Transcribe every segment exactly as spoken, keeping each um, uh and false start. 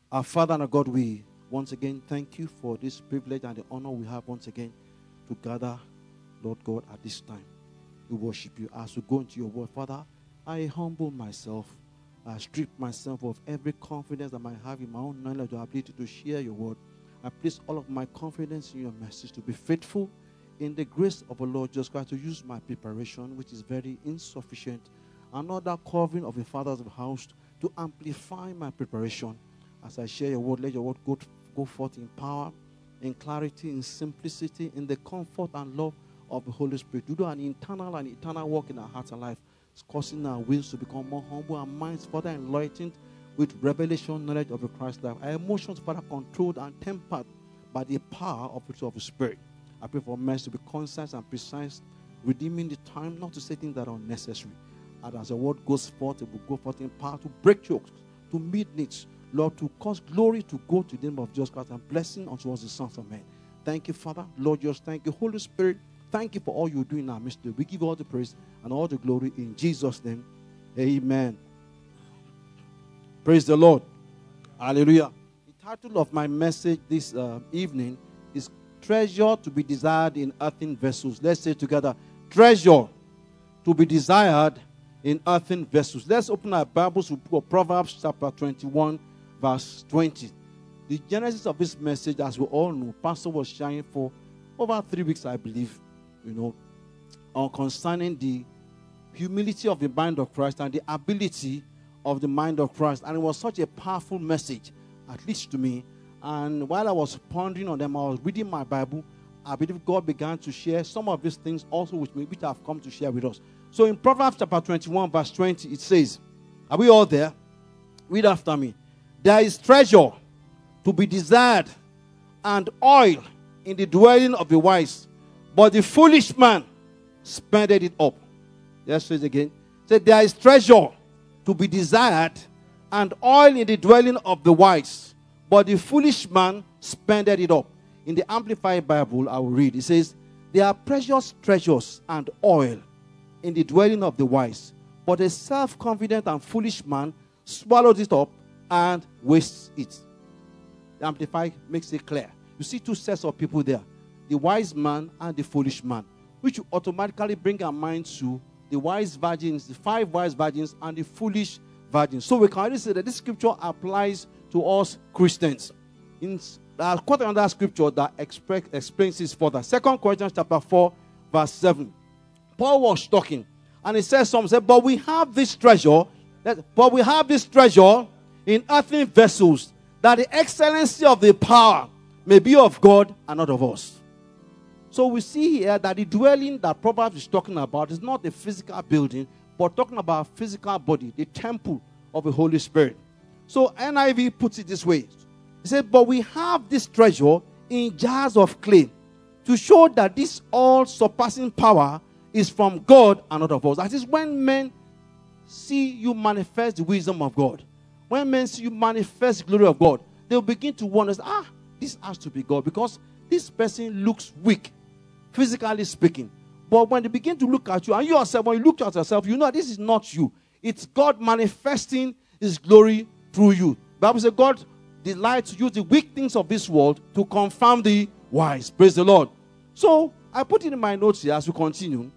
Our Father and our God, we once again thank you for this privilege and the honor we have once again to gather, Lord God, at this time. We worship you as we go into your word. Father, I humble myself. I strip myself of every confidence that I might have in my own knowledge or ability to share your word. I place all of my confidence in your message to be faithful in the grace of the Lord Jesus Christ, to use my preparation, which is very insufficient, another covering of the fathers of the house to amplify my preparation. As I share your word, let your word go, go forth in power, in clarity, in simplicity, in the comfort and love of the Holy Spirit. You do an internal and eternal work in our hearts and life. It's causing our wills to become more humble, our minds further enlightened with revelation, knowledge of the Christ life. Our emotions further controlled and tempered by the power of the, of the Spirit. I pray for mercy to be concise and precise, redeeming the time, not to say things that are unnecessary. And as the word goes forth, it will go forth in power to break yokes, to meet needs, Lord, to cause glory to go to the name of Jesus Christ and blessing unto us the sons of men. Thank you, Father. Lord, just thank you. Holy Spirit, thank you for all you do in our midst. We give you all the praise and all the glory in Jesus' name. Amen. Praise the Lord. Hallelujah. The title of my message this uh, evening is Treasure to be Desired in Earthen Vessels. Let's say together, treasure to be desired in earthen vessels. Let's open our Bibles to Proverbs chapter twenty-one, verse twenty. The genesis of this message, as we all know, Pastor was sharing for over three weeks, I believe, you know, on concerning the humility of the mind of Christ and the ability of the mind of Christ. And it was such a powerful message, at least to me. And while I was pondering on them, I was reading my Bible. I believe God began to share some of these things also with me, which I've come to share with us. So in Proverbs chapter twenty-one, verse twenty, it says, are we all there? Read after me. There is treasure to be desired and oil in the dwelling of the wise, but the foolish man spendeth it up. Let's say it again. Say, there is treasure to be desired and oil in the dwelling of the wise, but the foolish man spendeth it up. In the Amplified Bible, I will read. It says, there are precious treasures and oil in the dwelling of the wise, but a self-confident and foolish man swallows it up and wastes it. The Amplified makes it clear. You see two sets of people there, the wise man and the foolish man, which will automatically bring our mind to the wise virgins, the five wise virgins, and the foolish virgins. So we can already say that this scripture applies to us Christians. In uh, quote another scripture that expre- explains this further. Second Corinthians chapter four, verse seven. Paul was talking, and he says something, said, but we have this treasure, that, but we have this treasure in earthen vessels, that the excellency of the power may be of God and not of us. So we see here that the dwelling that Proverbs is talking about is not a physical building, but talking about a physical body, the temple of the Holy Spirit. So N I V puts it this way. He said, but we have this treasure in jars of clay to show that this all-surpassing power is from God and not of us. That is when men see you manifest the wisdom of God, when men see you manifest the glory of God, they'll begin to wonder, ah, this has to be God, because this person looks weak, physically speaking. But when they begin to look at you, and you yourself, when you look at yourself, you know this is not you. It's God manifesting His glory through you. The Bible says God delights to use the weak things of this world to confound the wise. Praise the Lord. So I put it in my notes here as we continue.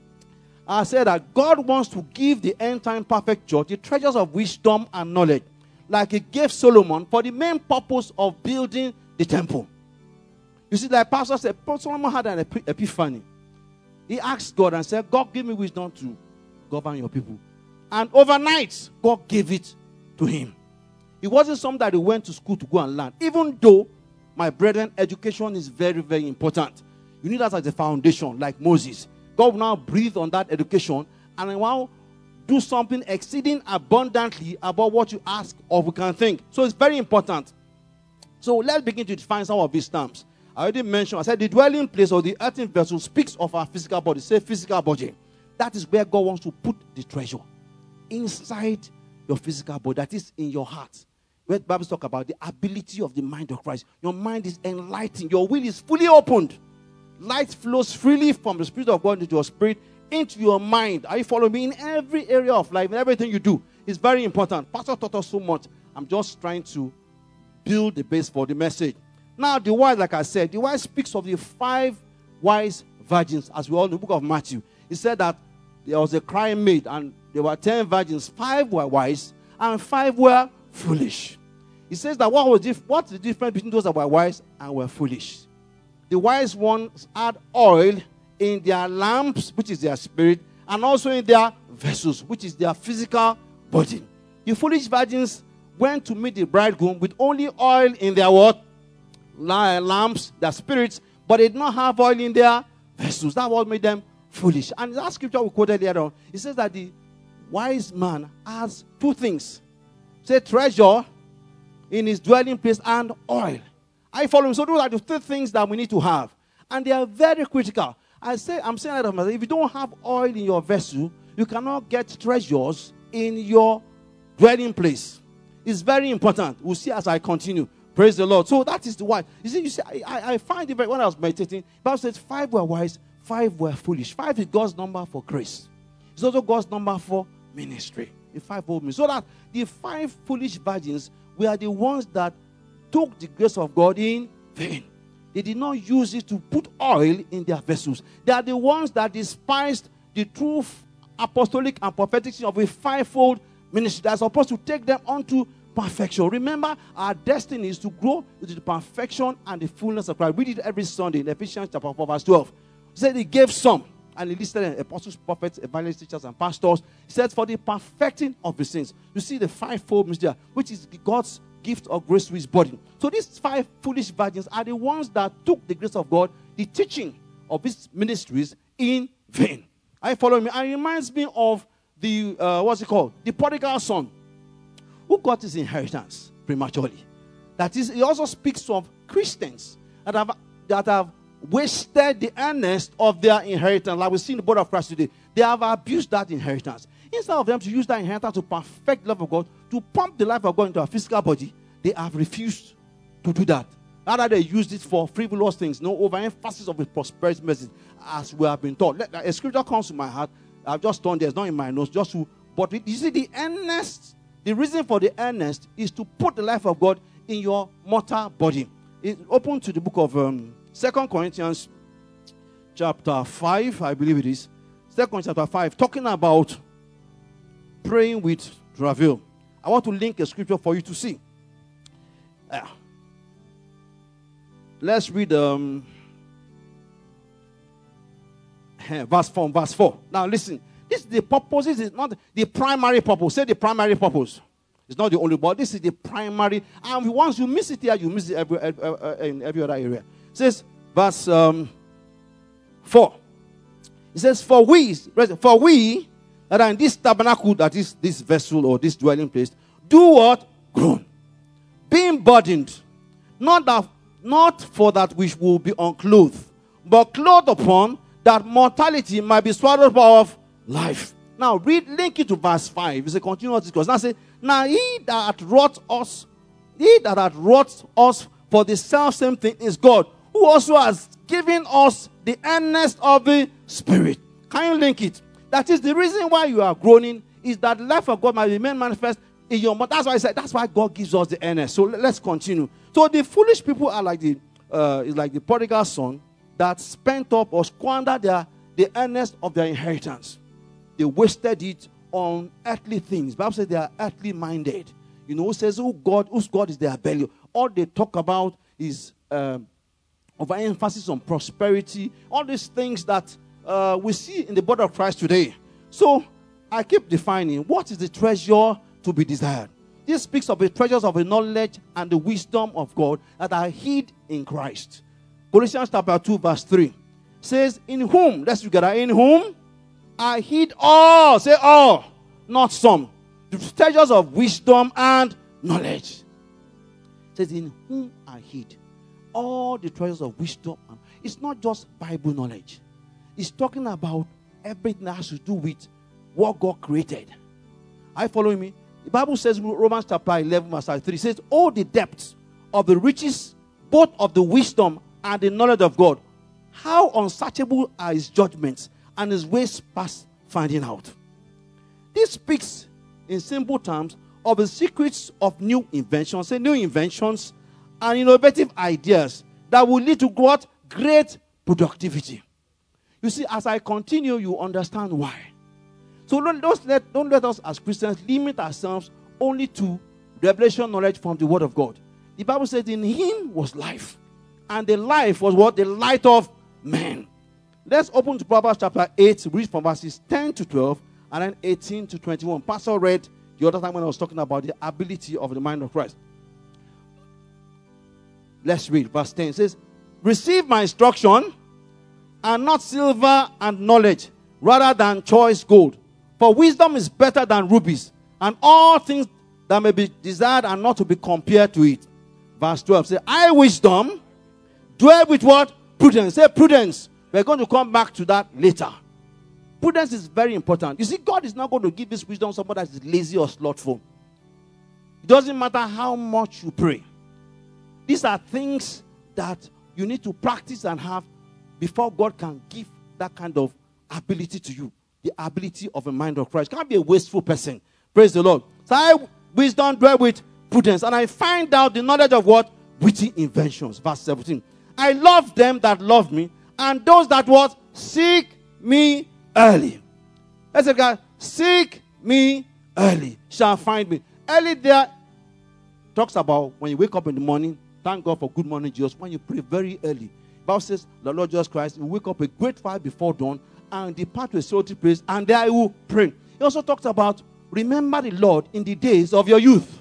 I said that God wants to give the end-time perfect church the treasures of wisdom and knowledge, like He gave Solomon for the main purpose of building the temple. You see, like Pastor said, Solomon had an epiphany. He asked God and said, God, give me wisdom to govern your people. And overnight, God gave it to him. It wasn't something that he went to school to go and learn. Even though, my brethren, education is very, very important. You need that as a foundation, like Moses. God will now breathe on that education and I want to do something exceeding abundantly about what you ask or we can think. So it's very important. So let's begin to define some of these terms. I already mentioned, I said the dwelling place or the earthen vessel speaks of our physical body. Say physical body. That is where God wants to put the treasure. Inside your physical body. That is in your heart. Where the Bible talks about the ability of the mind of Christ. Your mind is enlightened. Your will is fully opened. Light flows freely from the Spirit of God into your spirit, into your mind. Are you following me? In every area of life, in everything you do. It's very important. Pastor taught us so much. I'm just trying to build the base for the message. Now, the wise, like I said, the wise speaks of the five wise virgins, as we all know in the book of Matthew. He said that there was a crying maid, and there were ten virgins. Five were wise, and five were foolish. He says that what was dif- what's the difference between those that were wise and were foolish? The wise ones had oil in their lamps, which is their spirit, and also in their vessels, which is their physical body. The foolish virgins went to meet the bridegroom with only oil in their what? Lamps, their spirits, but they did not have oil in their vessels. That what made them foolish. And that scripture we quoted earlier on, it says that the wise man has two things. Say treasure in his dwelling place and oil. I follow him. So those are the three things that we need to have. And they are very critical. I say, I'm saying that if you don't have oil in your vessel, you cannot get treasures in your dwelling place. It's very important. We'll see as I continue. Praise the Lord. So that is the why. You see, you see I, I find it very, when I was meditating, the Bible says five were wise, five were foolish. Five is God's number for grace. It's also God's number for ministry. The five old men. So that the five foolish virgins were the ones that took the grace of God in vain. They did not use it to put oil in their vessels. They are the ones that despised the true apostolic and prophetic of a fivefold ministry that is supposed to take them onto perfection. Remember, our destiny is to grow into the perfection and the fullness of Christ. We did it every Sunday in Ephesians chapter four, verse twelve. He said he gave some, and he listed apostles, prophets, evangelists, teachers, and pastors. He said for the perfecting of the saints. You see the fivefold ministry, which is God's gift of grace to his body. So these five foolish virgins are the ones that took the grace of God, the teaching of his ministries, in vain. Are you following me? And it reminds me of the, uh, what's it called? The prodigal son, who got his inheritance prematurely. That is, he also speaks of Christians that have, that have wasted the earnest of their inheritance. Like we see in the body of Christ today. They have abused that inheritance. Instead of them to use that inheritance to perfect the love of God, to pump the life of God into a physical body, they have refused to do that. Rather, they used it for frivolous things. No overemphasis of the prosperity message, as we have been taught. A scripture comes to my heart. I've just turned there. It's not in my notes. Just to, but you see, the earnest, the reason for the earnest is to put the life of God in your mortal body. It's open to the book of um, Second Corinthians chapter five, I believe it is. Second Corinthians chapter five, talking about praying with travail. I want to link a scripture for you to see. Uh, let's read um, verse four. Verse four. Now listen. This is the purpose. This is not the primary purpose. Say the primary purpose. It's not the only, but this is the primary. And once you miss it here, you miss it every, every, in every other area. It says, verse um, four. It says, for we, for we that are in this tabernacle, that is this vessel or this dwelling place, do what? Groan. Being burdened. Not that, not for that which will be unclothed, but clothed upon, that mortality might be swallowed up of life. Now read, link it to verse five. It's a continuous discourse. Now say, now he that hath wrought us, he that hath wrought us for the self same thing is God, who also has given us the earnest of the Spirit. Can you link it? That is the reason why you are groaning, is that the life of God might be made manifest in your mouth. That's why I said, that's why God gives us the earnest. So let's continue. So the foolish people are like the uh, is like the prodigal son that spent up or squandered their the earnest of their inheritance. They wasted it on earthly things. The Bible says they are earthly minded. You know, it says who God, whose God is their belly. All they talk about is um, overemphasis on prosperity. All these things that uh, we see in the body of Christ today. So I keep defining what is the treasure to be desired. This speaks of the treasures of the knowledge and the wisdom of God that are hid in Christ. Colossians chapter two verse three says, in whom, let's together, in whom I hid all, say all, not some, the treasures of wisdom and knowledge. It says, in whom I hid all the treasures of wisdom. It's not just Bible knowledge. It's talking about everything that has to do with what God created. Are you following me? The Bible says in Romans chapter eleven verse three, it says, all the depths of the riches, both of the wisdom and the knowledge of God, how unsearchable are his judgments and his ways past finding out. This speaks in simple terms of the secrets of new inventions, say new inventions and innovative ideas that will lead to what? Great productivity. You see, as I continue, you understand why. So don't, don't, let, don't let us as Christians limit ourselves only to revelation knowledge from the Word of God. The Bible says in him was life. And the life was what? The light of man. Let's open to Proverbs chapter eight, read from verses ten to twelve, and then eighteen to twenty-one. Pastor read the other time when I was talking about the ability of the mind of Christ. Let's read. Verse ten. It says, receive my instruction, and not silver and knowledge, rather than choice gold. For wisdom is better than rubies, and all things that may be desired are not to be compared to it. Verse twelve. Say, I wisdom dwell with what? Prudence. Say prudence. We're going to come back to that later. Prudence is very important. You see, God is not going to give this wisdom to somebody that is lazy or slothful. It doesn't matter how much you pray. These are things that you need to practice and have before God can give that kind of ability to you. The ability of a mind of Christ. You can't be a wasteful person. Praise the Lord. So I wisdom dwell with prudence, and I find out the knowledge of what? Witty inventions. Verse seventeen. I love them that love me, and those that what? Seek me early. Let's say, God, seek me early, shall find me. Early there talks about when you wake up in the morning, thank God for good morning, Jesus. When you pray very early, the Bible says, the Lord Jesus Christ, you wake up a great while before dawn and depart to a solitary place, and there I will pray. He also talks about remember the Lord in the days of your youth.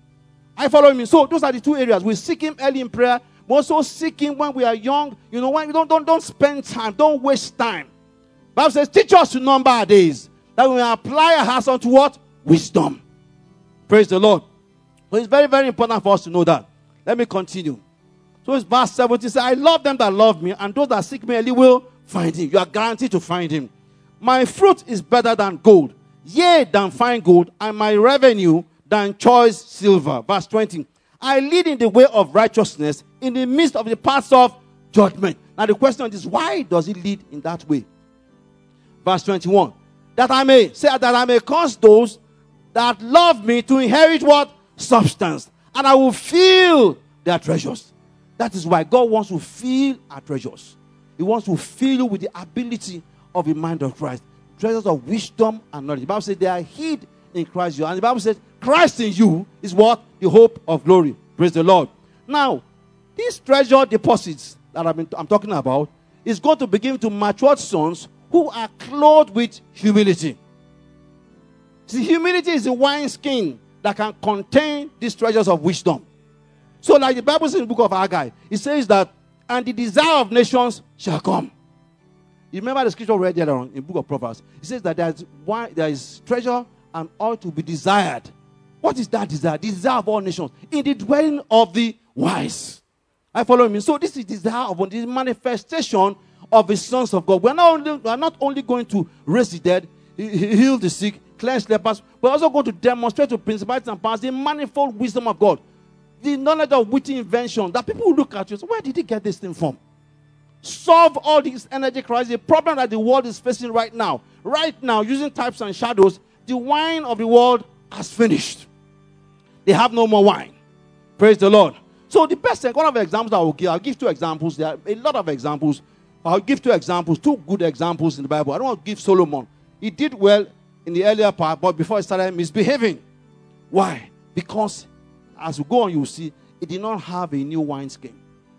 I follow me. So those are the two areas. We seek him early in prayer. We also seek him when we are young. You know, when we don't, don't, don't spend time. Don't waste time. The Bible says, teach us to number our days, that we may apply our hearts unto what? Wisdom. Praise the Lord. So it's very, very important for us to know that. Let me continue. So it's verse seventeen. Says, I love them that love me, and those that seek me early will find him. You are guaranteed to find him. My fruit is better than gold, yea, than fine gold, and my revenue than choice silver. Verse twenty. I lead in the way of righteousness in the midst of the paths of judgment. Now the question is, why does he lead in that way? Verse twenty-one. That I may, say that I may cause those that love me to inherit what? Substance. And I will fill their treasures. That is why God wants to fill our treasures. He wants to fill you with the ability of the mind of Christ. Treasures of wisdom and knowledge. The Bible says they are hid in Christ. And the Bible says Christ in you is what? The hope of glory. Praise the Lord. Now, these treasure deposits that I've been, I'm talking about is going to begin to mature sons who are clothed with humility. See, humility is the wineskin that can contain these treasures of wisdom. So like the Bible says in the book of Haggai, it says that, and the desire of nations shall come. You remember the scripture we read earlier on in the book of Proverbs? It says that there is, wine, there is treasure and oil to be desired. What is that desire? The desire of all nations. In the dwelling of the wise. I follow me. So this is the desire of the manifestation of the sons of God. We are not only, we are not only going to raise the dead, heal the sick, cleanse lepers, we're also going to demonstrate to principalities and powers the manifold wisdom of God. The knowledge of witty invention that people will look at you and say, where did he get this thing from? Solve all these energy crises, the problem that the world is facing right now. Right now, using types and shadows, the wine of the world has finished. They have no more wine. Praise the Lord. So the best, one of the examples I will give, I'll give two examples. There are a lot of examples. I'll give two examples, two good examples in the Bible. I don't want to give Solomon. He did well in the earlier part, but before he started misbehaving. Why? Because as we go on, you will see, he did not have a new wineskin.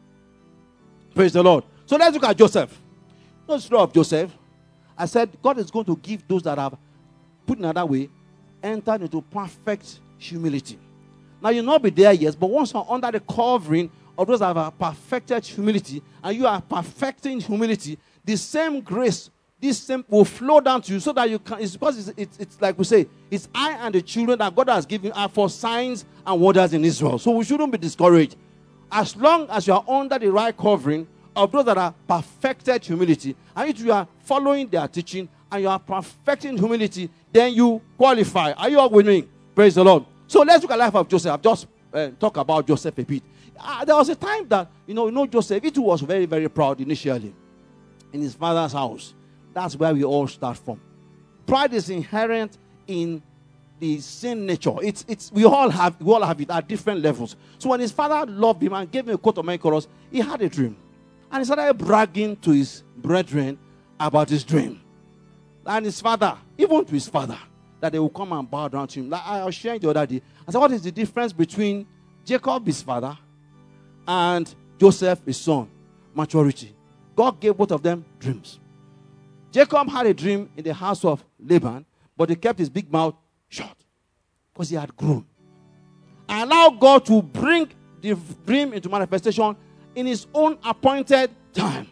Praise the Lord. So let's look at Joseph. No story of Joseph. I said, God is going to give those that have, put another way, entered into perfect humility. Now, you'll not be there yet, but once you're under the covering of those that have perfected humility, and you are perfecting humility, the same grace, this same will flow down to you so that you can, it's because it's, it's, it's like we say, it's I and the children that God has given are for signs and wonders in Israel. So we shouldn't be discouraged. As long as you are under the right covering of those that are perfected humility, and if you are following their teaching, and you are perfecting humility, then you qualify. Are you all with me? Praise the Lord. So let's look at the life of Joseph. I've just uh, talked about Joseph a bit. Uh, there was a time that, you know, you know, Joseph, he too was very, very proud initially in his father's house. That's where we all start from. Pride is inherent in the sin nature. It's it's we all have we all have it at different levels. So when his father loved him and gave him a coat of many colors, he had a dream. And he started bragging to his brethren about his dream. And his father, even to his father, that they will come and bow down to him. Like I was sharing the other day. I said, what is the difference between Jacob, his father, and Joseph, his son? Maturity. God gave both of them dreams. Jacob had a dream in the house of Laban, but he kept his big mouth shut because he had grown. And allowed God to bring the dream into manifestation in his own appointed time.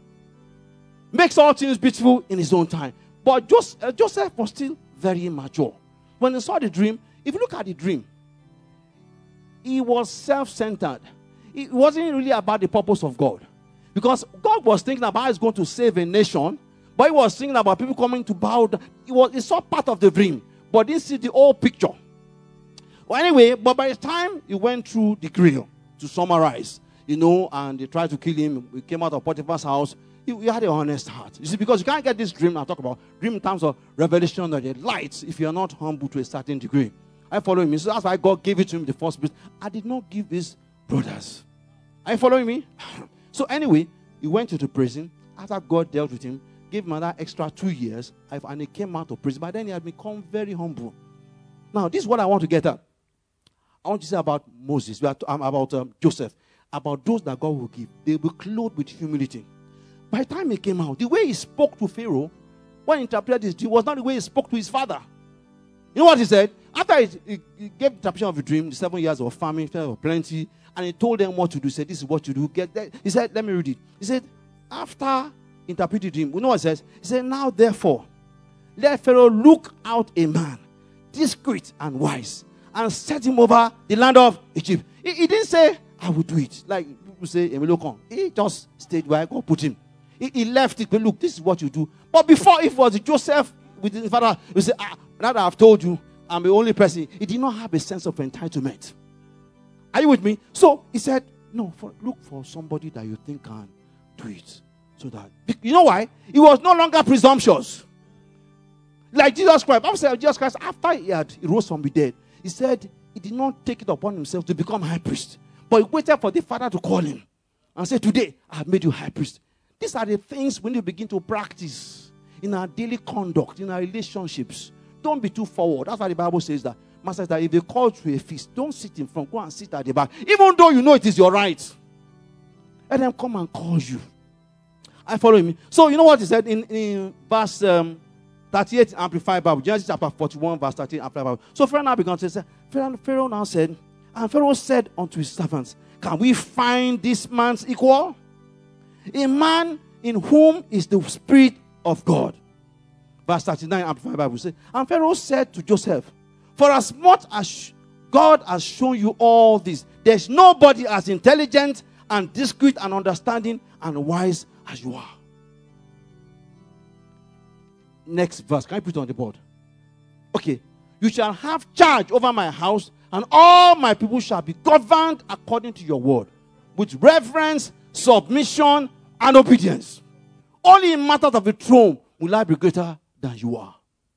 Makes all things beautiful in his own time. But Joseph, Joseph was still very immature. When he saw the dream, if you look at the dream, he was self-centered. It wasn't really about the purpose of God. Because God was thinking about how he's going to save a nation, but he was thinking about people coming to bow down. He, was, he saw part of the dream, but didn't see the whole picture. Well, anyway, but by the time he went through the grill, to summarize, you know, and they tried to kill him, he came out of Potiphar's house, he, he had an honest heart. You see, because you can't get this dream, I talk about dream in terms of revelation or the light, if you're not humble to a certain degree. I follow him. So that's why God gave it to him the first place. I did not give his brothers. Are you following me? So anyway, he went to the prison. After God dealt with him, gave him another extra two years, and he came out of prison. But then he had become very humble. Now, this is what I want to get at. I want to say about Moses, about um, Joseph, about those that God will give. They will be clothed with humility. By the time he came out, the way he spoke to Pharaoh, when he interpreted this dream, was not the way he spoke to his father. You know what he said? After he, he, he gave the interpretation of the dream, the seven years of famine, of plenty, and he told them what to do. He said, this is what you do. Get that. He said, let me read it. He said, after interpreting the dream, you know what it says? He said, now therefore, let Pharaoh look out a man, discreet and wise, and set him over the land of Egypt. He, he didn't say, I will do it. Like people say, Emilio, he just stayed where God put him. He, he left it, but look, this is what you do. But before, if it was Joseph with his father, he would say, ah, now that I've told you, I'm the only person. He did not have a sense of entitlement. Are you with me? So he said, no, for, look for somebody that you think can do it. So that, you know why? He was no longer presumptuous. Like Jesus Christ. I said, Jesus Christ, after he had he rose from the dead, he said he did not take it upon himself to become high priest. But he waited for the Father to call him and say, today I have made you high priest. These are the things when you begin to practice in our daily conduct, in our relationships. Don't be too forward. That's why the Bible says that. Master, that if they call to a feast, don't sit in front. Go and sit at the back. Even though you know it is your right. Let them come and call you. I follow me. So you know what he said in, in verse um, thirty-eight, Amplified Bible. Genesis chapter forty-one, verse thirty-eight, Amplified Bible. So Pharaoh now began to say, Pharaoh, Pharaoh now said, and Pharaoh said unto his servants, can we find this man's equal? A man in whom is the Spirit of God. Verse thirty-nine, Amplified Bible says, and Pharaoh said to Joseph, for as much as God has shown you all this, there's nobody as intelligent and discreet and understanding and wise as you are. Next verse. Can I put it on the board? Okay. You shall have charge over my house, and all my people shall be governed according to your word, with reverence, submission, and obedience. Only in matters of the throne will I be greater than you are.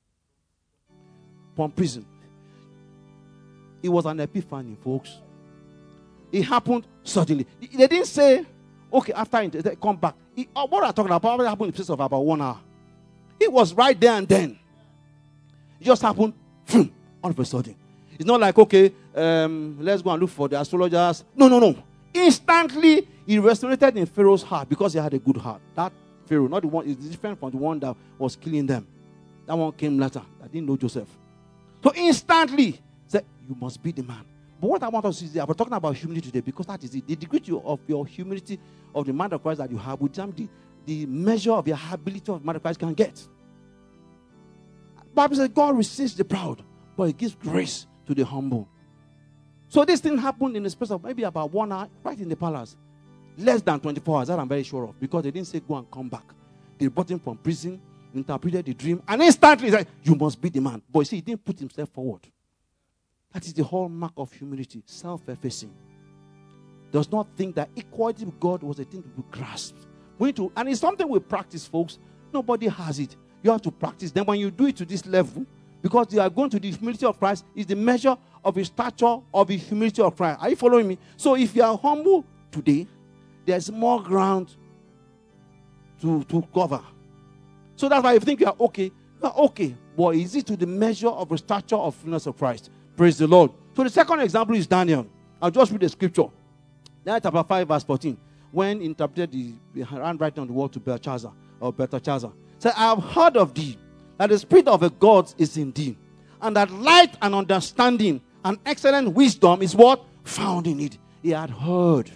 From prison. It was an epiphany, folks. It happened suddenly. They didn't say, okay, after they come back. It, what I'm talking about probably happened in the space of about one hour. It was right there and then. It just happened all of a sudden. It's not like, okay, um, let's go and look for the astrologers. No, no, no. Instantly, it resonated in Pharaoh's heart because he had a good heart. That Pharaoh, not the one, is different from the one that was killing them. That one came later. That didn't know Joseph. So instantly, said, you must be the man. But what I want us to see, I'm talking about humility today because that is it. The degree of your humility of the man of Christ that you have, with time, the, the measure of your ability of the man of Christ can get. The Bible says God resists the proud, but he gives grace to the humble. So this thing happened in the space of maybe about one hour, right in the palace. Less than twenty-four hours, that I'm very sure of, because they didn't say go and come back. They brought him from prison, interpreted the dream, and instantly he said, you must be the man. But you see, he didn't put himself forward. That is the hallmark of humility, self-effacing. Does not think that equality with God was a thing to be grasped. We need to, and it's something we practice, folks. Nobody has it. You have to practice. Then when you do it to this level, because they are going to the humility of Christ, is the measure of the stature of the humility of Christ. Are you following me? So if you are humble today, there's more ground to, to cover. So that's why if you think you are okay, you are okay. But is it to the measure of the stature of fullness of Christ? Praise the Lord. So the second example is Daniel. I'll just read the scripture. Daniel chapter five, verse fourteen. When interpreted the, the handwriting on the wall to Belshazzar, or Belteshazzar, said, I have heard of thee, that the spirit of the gods is in thee, and that light and understanding and excellent wisdom is what? Found in it. He had heard.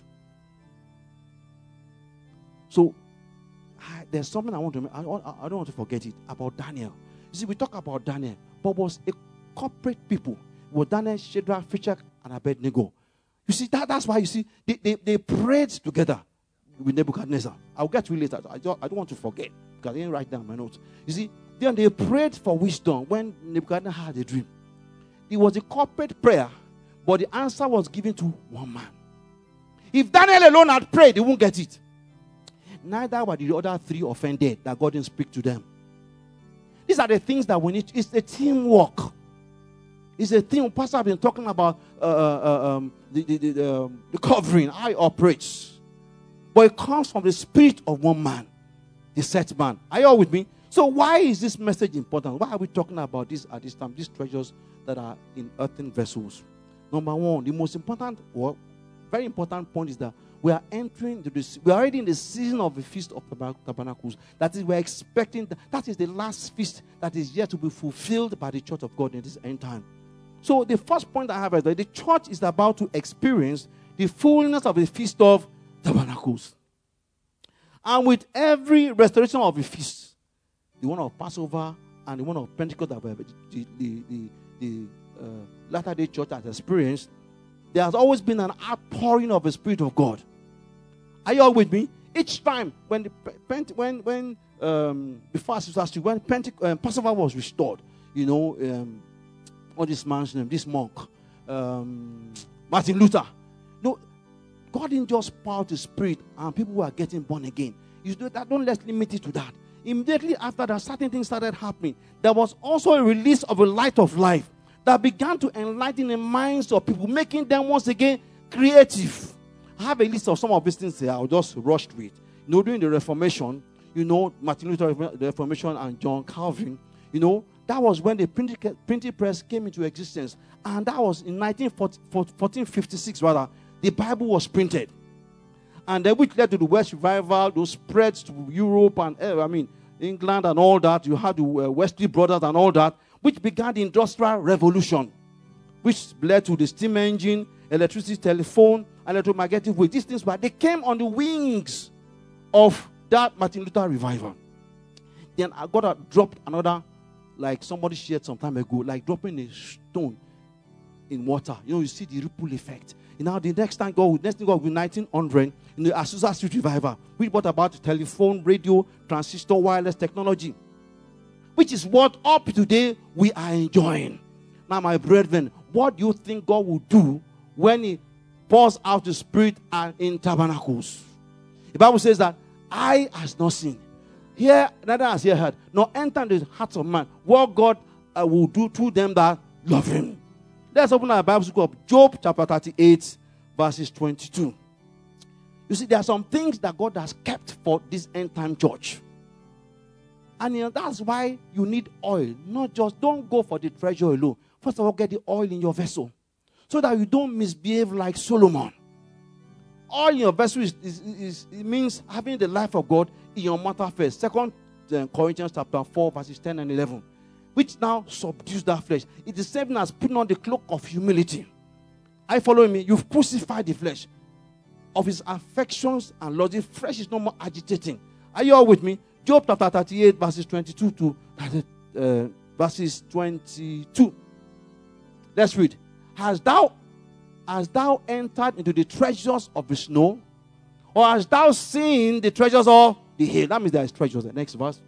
So, I, there's something I want to, I, I don't want to forget it, about Daniel. You see, we talk about Daniel, but was a corporate people. Was Daniel, Shadrach, Meshach, and Abednego. You see, that, that's why you see, they, they, they prayed together with Nebuchadnezzar. I'll get to it later. I don't, I don't want to forget, because I didn't write down my notes. You see, then they prayed for wisdom when Nebuchadnezzar had a dream. It was a corporate prayer, but the answer was given to one man. If Daniel alone had prayed, they won't get it. Neither were the other three offended that God didn't speak to them. These are the things that we need. It's a teamwork. It's a thing. Pastor has been talking about uh, uh, um, the, the, the, um, the covering, how it operates. But it comes from the spirit of one man, the set man. Are you all with me? So why is this message important? Why are we talking about this at this time? These treasures that are in earthen vessels. Number one, the most important, or very important point is that we are entering into this. We are already in the season of the Feast of Tabernacles. That is, we are expecting. The, that is the last feast that is yet to be fulfilled by the church of God in this end time. So the first point I have is that the church is about to experience the fullness of the Feast of Tabernacles. And with every restoration of the feast, the one of Passover and the one of Pentecost that the, the, the, the uh, Latter-day Church has experienced, there has always been an outpouring of the Spirit of God. Are you all with me? Each time when the when when um, before actually when Pente- um, Passover was restored, you know, um, all this man's name, this monk, um, Martin Luther. No, God didn't just pour out the Spirit and people were getting born again. You do that. Don't let's limit it to that. Immediately after that, certain things started happening. There was also a release of a light of life that began to enlighten the minds of people, making them once again creative. I have a list of some of these things here. I'll just rush through it. You know, during the Reformation, you know, Martin Luther, the Reformation, and John Calvin, you know, that was when the printing, printing press came into existence. And that was in fourteen fifty-six, rather, the Bible was printed. And then which led to the West Revival, those spreads to Europe and, I mean, England and all that. You had the uh, Wesley Brothers and all that, which began the Industrial Revolution, which led to the steam engine, electricity, telephone, electromagnetic wave. These things, but they came on the wings of that Martin Luther revival. Then I got to drop another, like somebody shared some time ago, like dropping a stone in water. You know, you see the ripple effect. You know, the next time God, next thing God will be nineteen hundred in the Azusa Street revival. We brought about telephone, radio, transistor, wireless technology, which is what up to today we are enjoying. Now, my brethren, what do you think God will do when He pours out the Spirit and in tabernacles? The Bible says that eye has not seen, here neither has ear heard, nor entered the hearts of man what God uh, will do to them that love Him. Let's open our Bible book of Job chapter thirty-eight, verses twenty-two. You see, there are some things that God has kept for this end time church. And you know, that's why you need oil. Not just, don't go for the treasure alone. First of all, get the oil in your vessel, so that you don't misbehave like Solomon. Oil in your vessel is, is, is it means having the life of God in your matter first. Second Corinthians chapter four, verses ten and eleven. Which now subdues that flesh. It is the same as putting on the cloak of humility. Are you following me? You've crucified the flesh of his affections and lusts. The flesh is no more agitating. Are you all with me? Job chapter thirty-eight, verses twenty-two to uh, verses twenty-two. Let's read. Has thou, has thou entered into the treasures of the snow? Or hast thou seen the treasures of the hill? That means there is treasures. The next verse.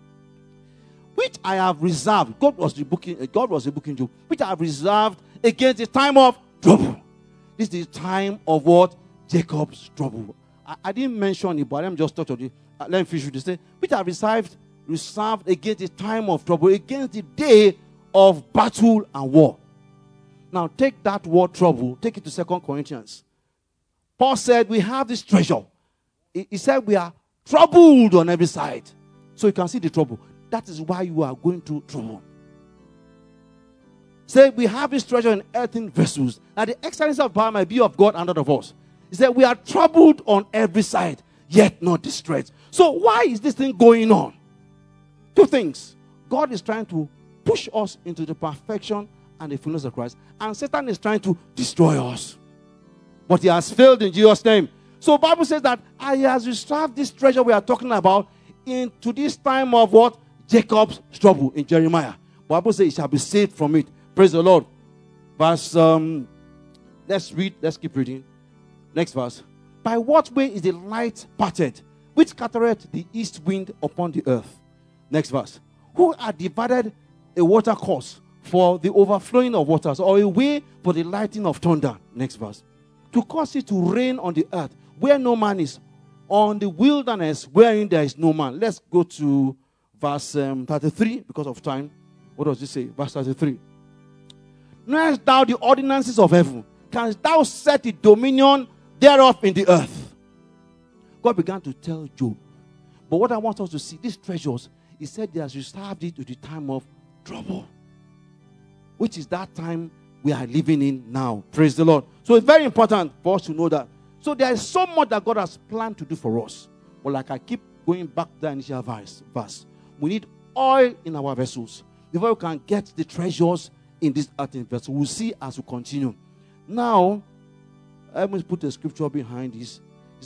Which I have reserved. God was rebuking, God was rebuking Job. Which I have reserved against the time of trouble. This is the time of what? Jacob's trouble. I, I didn't mention it, but let me just touch on it. Uh, let me finish with this. Which I have reserved, reserved against the time of trouble, against the day of battle and war. Now take that word trouble, take it to Second Corinthians. Paul said we have this treasure. He, he said we are troubled on every side. So you can see the trouble. That is why you are going through trouble. Say we have this treasure in earthen vessels, that the excellency of power might be of God and not of us. He said we are troubled on every side, yet not distressed. So why is this thing going on? Two things. God is trying to push us into the perfection and the fullness of Christ, and Satan is trying to destroy us. But he has failed in Jesus' name. So the Bible says that I has reserved this treasure we are talking about into this time of what? Jacob's trouble in Jeremiah. The Bible says he shall be saved from it. Praise the Lord. Verse, um, let's read, let's keep reading. Next verse. By what way is the light parted, which scattereth the east wind upon the earth? Next verse. Who had divided a water course for the overflowing of waters, or a way for the lighting of thunder? Next verse. To cause it to rain on the earth where no man is, on the wilderness wherein there is no man. Let's go to verse um, thirty-three because of time. What does it say? Verse thirty-three. Knowest thou the ordinances of heaven? Canst thou set the dominion thereof in the earth? God began to tell Job. But what I want us to see, these treasures, he said he has reserved it to the time of trouble, which is that time we are living in now. Praise the Lord. So it's very important for us to know that. So there is so much that God has planned to do for us. But like I keep going back to the initial verse, verse, we need oil in our vessels before we can get the treasures in this earthen vessel. We'll see as we continue. Now, let me put a scripture behind this.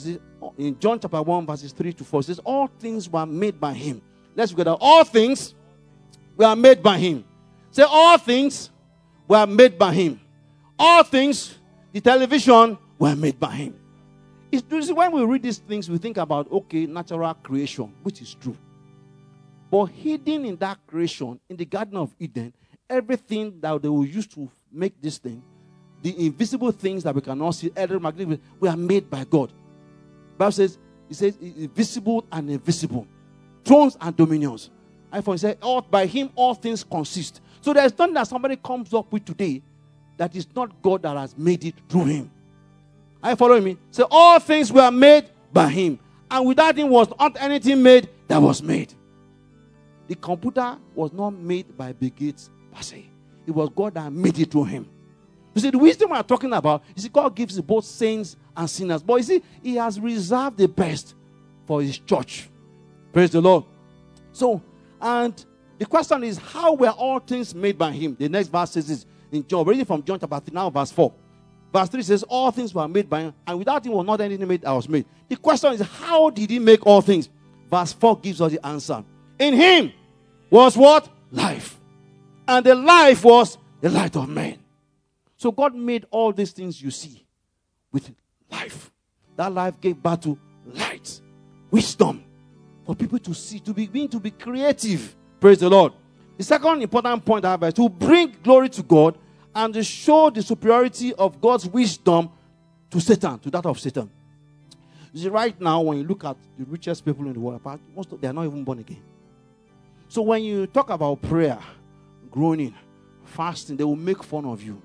In John chapter one, verses three to four, it says, all things were made by him. Let's get that. All things were made by him. Say, all things were made by him. All things, the television, were made by him. It's, when we read these things, we think about, okay, natural creation, which is true. But hidden in that creation, in the Garden of Eden, everything that they will use to make this thing, the invisible things that we cannot see, magnificent, were made by God. The Bible says, it says, visible and invisible, thrones and dominions. I for say, all by him all things consist. So there is nothing that somebody comes up with today that is not God that has made it through him. Are you following me? So all things were made by him, and without him was not anything made that was made. The computer was not made by Bill Gates per se. It was God that made it through him. You see, the wisdom I'm talking about, you see, God gives both saints and sinners. But you see, he has reserved the best for his church. Praise the Lord. So, and the question is, how were all things made by him? The next verse says this in John, reading from John chapter three, now verse four. Verse three says, all things were made by him, and without him was not anything made that was made. The question is, how did he make all things? Verse four gives us the answer. In him was what? Life. And the life was the light of men. So God made all these things you see with life. That life gave birth to light, wisdom, for people to see, to begin to be creative. Praise the Lord. The second important point I have is to bring glory to God and to show the superiority of God's wisdom to Satan, to that of Satan. You see, right now, when you look at the richest people in the world, most of, they are not even born again. So when you talk about prayer, groaning, fasting, they will make fun of you.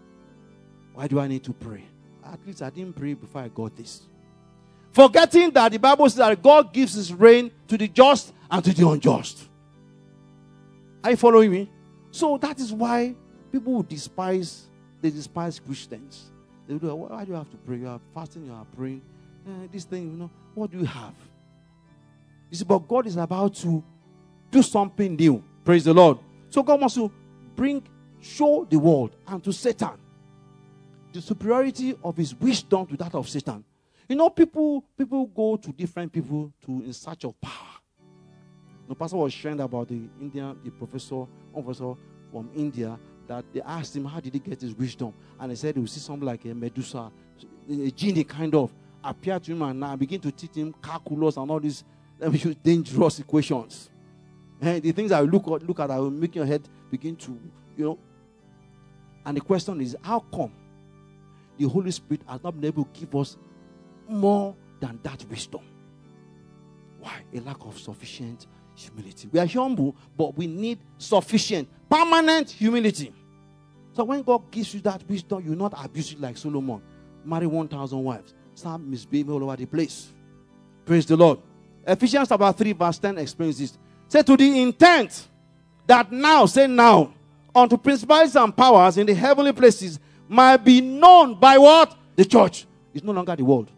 Why do I need to pray? At least I didn't pray before I got this. Forgetting that the Bible says that God gives his rain to the just and to the unjust. Are you following me? So that is why people who despise, they despise Christians. They will do, why do you have to pray? You are fasting, you are praying. Eh, this thing, you know, what do you have? You see, but God is about to do something new. Praise the Lord. So God wants to bring, show the world and to Satan the superiority of his wisdom to that of Satan. You know, people people go to different people to in search of power. The pastor was sharing about the Indian, the professor, one professor from India, that they asked him, how did he get his wisdom? And he said he would see something like a Medusa, a genie kind of, appear to him and now begin to teach him calculus and all these dangerous equations. And the things I look at, look at, I will make your head begin to, you know. And the question is, how come the Holy Spirit has not been able to give us more than that wisdom? Why? A lack of sufficient humility. We are humble, but we need sufficient, Permanent humility. So when God gives you that wisdom, you will not abuse it like Solomon. Marry one thousand wives. Start misbehaving all over the place. Praise the Lord. Ephesians chapter three verse ten explains this. Say, to the intent that now, say now, unto principalities and powers in the heavenly places might be known by what? The church. It's no longer the world.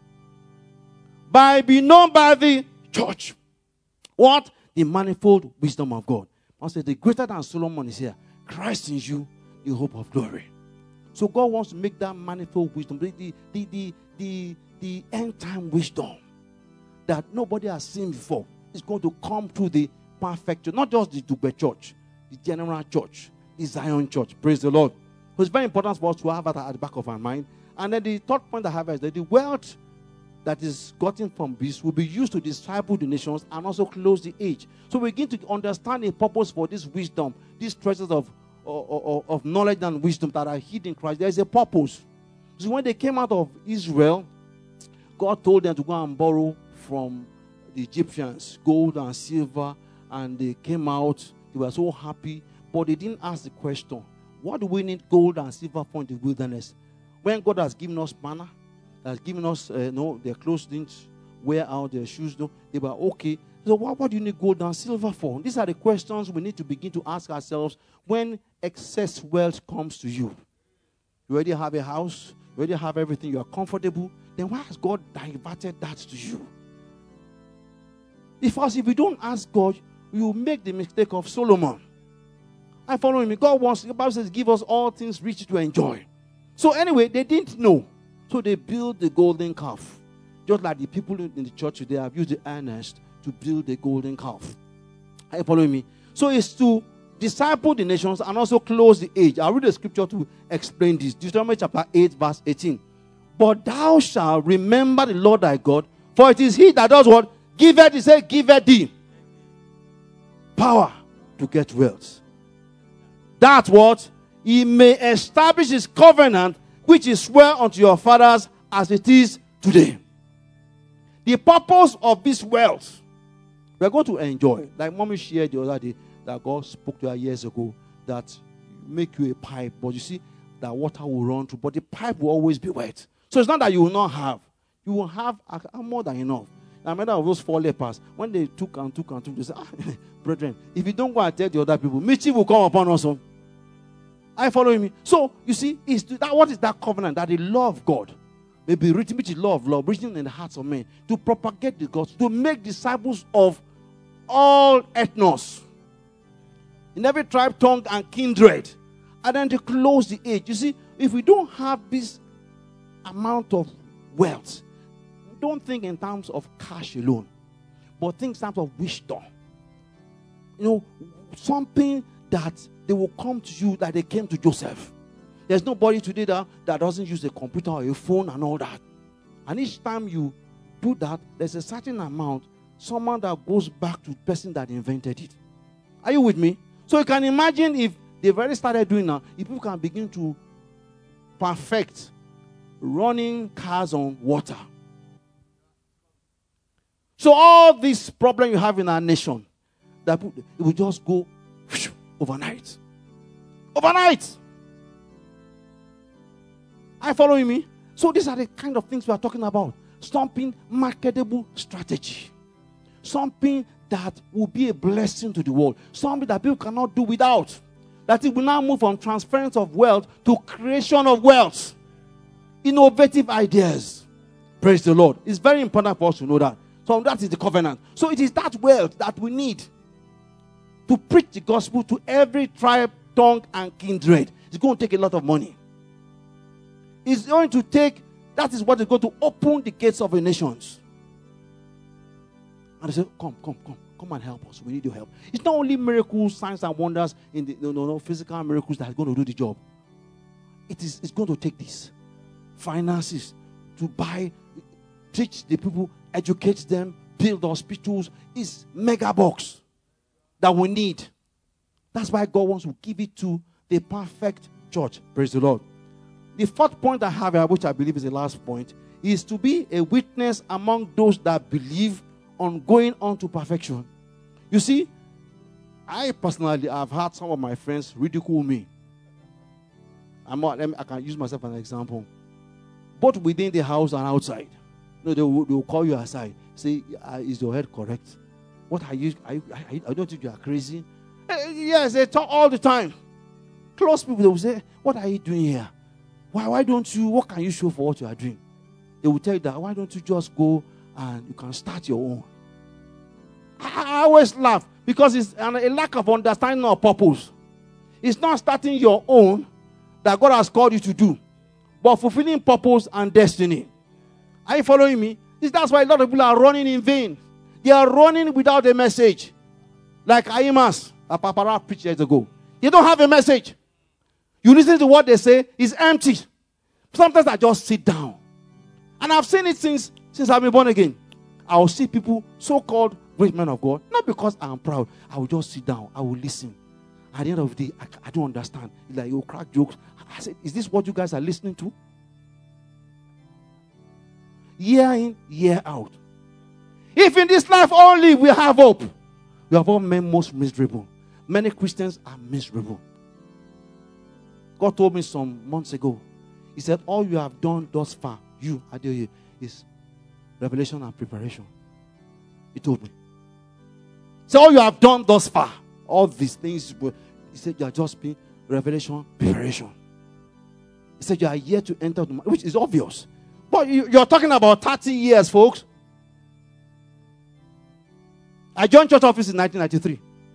By be known by the church. What? The manifold wisdom of God. I say the greater than Solomon is here. Christ in you, the hope of glory. So God wants to make that manifold wisdom, the, the, the, the, the, the end time wisdom that nobody has seen before. It's going to come through the perfect church, not just the Dugbe church, the general church, the Zion church. Praise the Lord. So it's very important for us to have that at the back of our mind. And then the third point I have is that the wealth that is gotten from this will be used to disciple the nations and also close the age. So we begin to understand the purpose for this wisdom, these treasures of, of, of knowledge and wisdom that are hidden in Christ. There is a purpose. So when they came out of Israel, God told them to go and borrow from the Egyptians gold and silver, and they came out. They were so happy, but they didn't ask the question, what do we need gold and silver for in the wilderness? When God has given us manna, has given us, uh, no, their clothes didn't wear out, their shoes, no, they were okay. So what, what do you need gold and silver for? These are the questions we need to begin to ask ourselves when excess wealth comes to you. You already have a house, you already have everything, you are comfortable. Then why has God diverted that to you? Because if you don't ask God, you will make the mistake of Solomon. I follow me. God wants, the Bible says, give us all things rich to enjoy. So anyway, they didn't know. So they built the golden calf. Just like the people in the church today have used the earnest to build the golden calf. Are you following me? So it's to disciple the nations and also close the age. I'll read the scripture to explain this. Deuteronomy chapter eight, verse eighteen. But thou shalt remember the Lord thy God, for it is he that does what? Giveth, he said, giveth thee power to get wealth. That's what? He may establish his covenant, which is swear unto your fathers as it is today. The purpose of this wealth, we're going to enjoy. Like mommy shared the other day, that God spoke to her years ago, that make you a pipe, but you see, that water will run through, but the pipe will always be wet. So it's not that you will not have. You will have more than enough. I remember of those four lepers, when they took and took and took, they said, ah, brethren, if you don't go and tell the other people, mischief will come upon us. Are you following me? So, you see, is that what is that covenant? That the law of God may be written, which is law of love, written in the hearts of men, to propagate the gospel, to make disciples of all ethnos, in every tribe, tongue, and kindred, and then to close the age. You see, if we don't have this amount of wealth, don't think in terms of cash alone, but think in terms of wisdom. You know, something that they will come to you like they came to Joseph. There's nobody today that, that doesn't use a computer or a phone and all that. And each time you do that, there's a certain amount, someone that goes back to the person that invented it. Are you with me? So you can imagine if they've already started doing now, if people can begin to perfect running cars on water. So all this problem you have in our nation, that it will just go overnight. Overnight. Are you following me? So these are the kind of things we are talking about. Something marketable strategy. Something that will be a blessing to the world. Something that people cannot do without. That it will now move from transference of wealth to creation of wealth. Innovative ideas. Praise the Lord. It's very important for us to know that. So that is the covenant. So it is that wealth that we need to preach the gospel to every tribe, tongue, and kindred. It's going to take a lot of money. It's going to take, that is what is going to open the gates of the nations. And they say, come, come, come, come and help us. We need your help. It's not only miracles, signs, and wonders in the no, no, no, physical miracles that are going to do the job. It is it's going to take this. Finances to buy, teach the people, educate them, build hospitals. It's mega box that we need. That's why God wants to give it to the perfect church. Praise the Lord. The fourth point I have here, which I believe is the last point, is to be a witness among those that believe on going on to perfection. You see, I personally have had some of my friends ridicule me. I'm not, let me, I can use myself as an example. Both within the house and outside. No, they will, they will call you aside. Say, uh, is your head correct? What are you? Are you I, I don't think you are crazy. Uh, yes, they talk all the time. Close people, they will say, what are you doing here? Why, why don't you, what can you show for what you are doing? They will tell you that, why don't you just go and you can start your own? I, I always laugh because it's an, a lack of understanding of purpose. It's not starting your own that God has called you to do, but fulfilling purpose and destiny. Are you following me? That's why a lot of people are running in vain. They are running without a message. Like Aimas, a papara preached years ago. They don't have a message. You listen to what they say, it's empty. Sometimes I just sit down. And I've seen it since, since I've been born again. I will see people, so-called great men of God, not because I'm proud. I will just sit down. I will listen. At the end of the day, I, I don't understand. It's like, you crack jokes. I said, is this what you guys are listening to? Year in, year out. If in this life only we have hope, we have all men most miserable. Many Christians are miserable. God told me some months ago, He said, all you have done thus far, you, Adeoye, is revelation and preparation. He told me. So all you have done thus far, all these things, He said, you are just being revelation, preparation. He said, you are yet to enter the, which is obvious. But you, you're talking about thirty years, folks. I joined church office in nineteen ninety-three.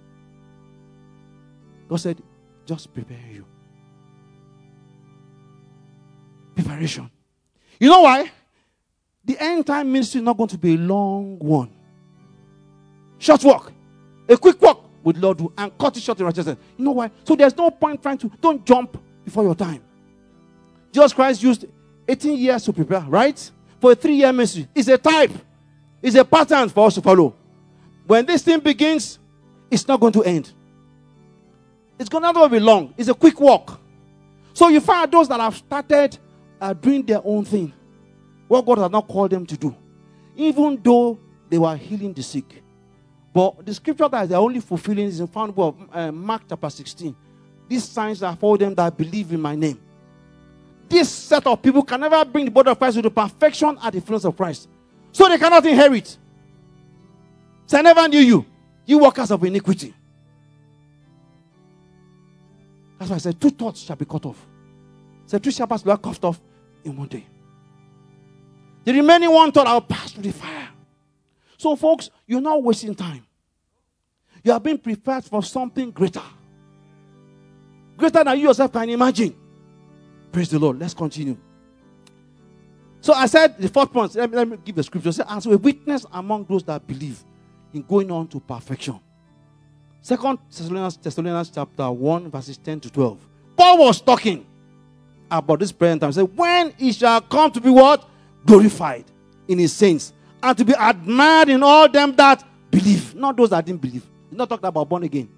God said, just prepare you. Preparation. You know why? The end time ministry is not going to be a long one. Short walk. A quick walk with Lord do and cut it short in righteousness. You know why? So there's no point trying to, don't jump before your time. Jesus Christ used eighteen years to prepare, right? For a three-year ministry. It's a type. It's a pattern for us to follow. When this thing begins, it's not going to end. It's going to be long. It's a quick walk. So you find those that have started uh, doing their own thing. What God has not called them to do. Even though they were healing the sick. But the scripture that they're only fulfilling is in found of uh, Mark chapter sixteen. These signs are for them that believe in my name. This set of people can never bring the body of Christ to the perfection at the fullness of Christ. So they cannot inherit. So I never knew you. You workers of iniquity. That's why I said two thoughts shall be cut off. So two shepherds were cut off in one day. The remaining one thought, I'll pass through the fire. So folks, you're not wasting time. You are being prepared for something greater. Greater than you yourself can imagine. Praise the Lord. Let's continue. So I said the fourth point. Let me, let me give the scripture. Say, as a witness among those that believe in going on to perfection. Second Thessalonians, Thessalonians chapter one, verses ten to twelve. Paul was talking about this present time. He said, when he shall come to be what? Glorified in his saints. And to be admired in all them that believe. Not those that didn't believe. He's not talking about born again.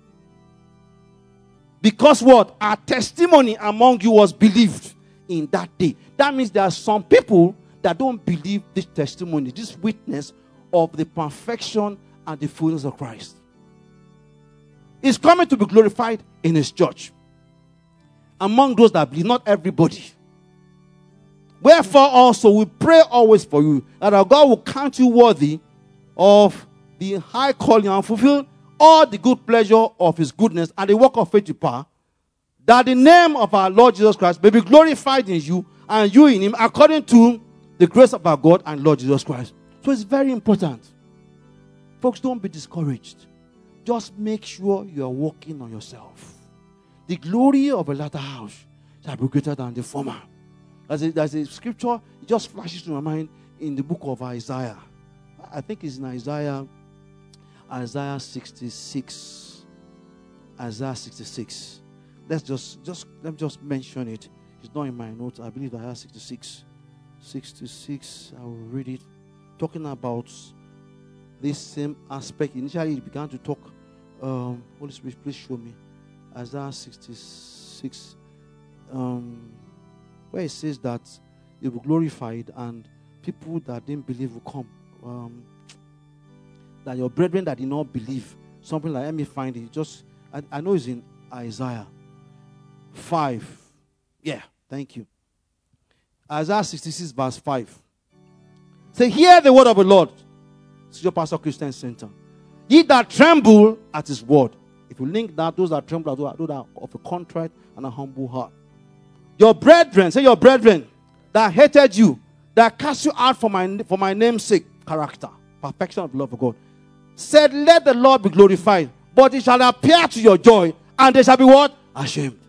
Because what? Our testimony among you was believed in that day. That means there are some people that don't believe this testimony, this witness of the perfection and the fullness of Christ. He's coming to be glorified in his church. Among those that believe, not everybody. Wherefore also we pray always for you, that our God will count you worthy of the high calling and fulfill all the good pleasure of his goodness and the work of faith with power, that the name of our Lord Jesus Christ may be glorified in you and you in him, according to the grace of our God and Lord Jesus Christ. So it's very important. Folks, don't be discouraged. Just make sure you are working on yourself. The glory of a latter house shall be greater than the former. There's a, there's a scripture, it just flashes to my mind in the book of Isaiah. I think it's in Isaiah, Isaiah sixty-six. Isaiah sixty-six. Let's just, just, let me just mention it. It's not in my notes. I believe Isaiah sixty-six. sixty-six, I will read it. Talking about this same aspect. Initially, it began to talk. Um, Holy Spirit, please show me. Isaiah sixty-six. Um, where it says that it will be glorified and people that didn't believe will come. Um, that your brethren that did not believe, something like, let me find it. Just I, I know it's in Isaiah five. Yeah, thank you. Isaiah sixty-six, verse five. Say, hear the word of the Lord. This is your Pastor Christian Center. Ye that tremble at his word. If you link that, those that tremble at those that of a contrite and a humble heart. Your brethren, say your brethren that hated you, that cast you out for my for my name's sake, character, perfection of the love of God, said, let the Lord be glorified, but it shall appear to your joy, and they shall be what? Ashamed.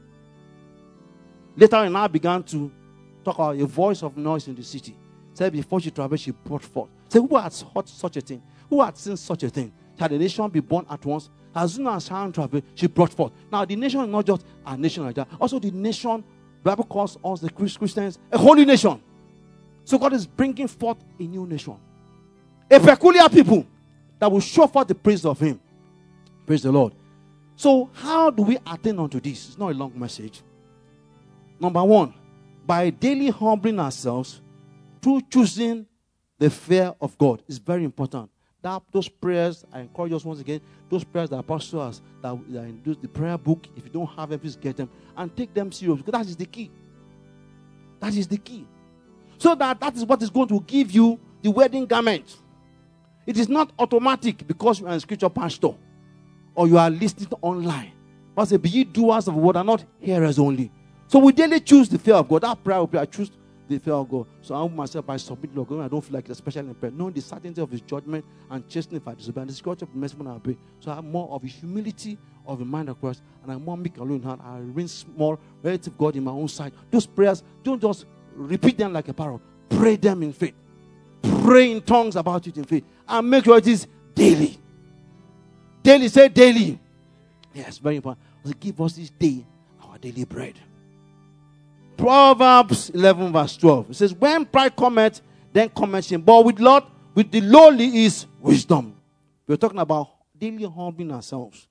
Later on, I began to talk about a voice of noise in the city. Said before she traveled, she brought forth. Say, who had heard such a thing? Who had seen such a thing? Shall the nation be born at once? As soon as Sharon traveled, she brought forth. Now, the nation is not just a nation like that. Also, the nation, the Bible calls us, the Christians, a holy nation. So God is bringing forth a new nation. A peculiar people that will show forth the praise of Him. Praise the Lord. So, how do we attain unto this? It's not a long message. Number one, by daily humbling ourselves through choosing the fear of God. It's very important. That those prayers, I encourage us once again, those prayers that Apostle has, that, that in the prayer book, if you don't have them, please get them and take them serious, because that is the key. That is the key. So that that is what is going to give you the wedding garment. It is not automatic because you are a scripture pastor or you are listening online. But say, be ye doers of the word and not hearers only. So we daily choose the fear of God. That prayer will be, I choose the fear of God. So I humble myself by submitting to God. I don't feel like it, especially in prayer. Knowing the certainty of His judgment and chastening if I disobey. And the security of the mercy when I obey. So I have more of the humility of the mind of Christ. And I'm more meek and low in heart. I remain small, relative God in my own sight. Those prayers, don't just repeat them like a parrot. Pray them in faith. Pray in tongues about it in faith. And make sure it is daily. Daily, say daily. Yes, very important. So give us this day our daily bread. Proverbs eleven verse twelve. It says, when pride cometh, then cometh shame. But with Lord, with the lowly is wisdom. We're talking about daily humbling ourselves.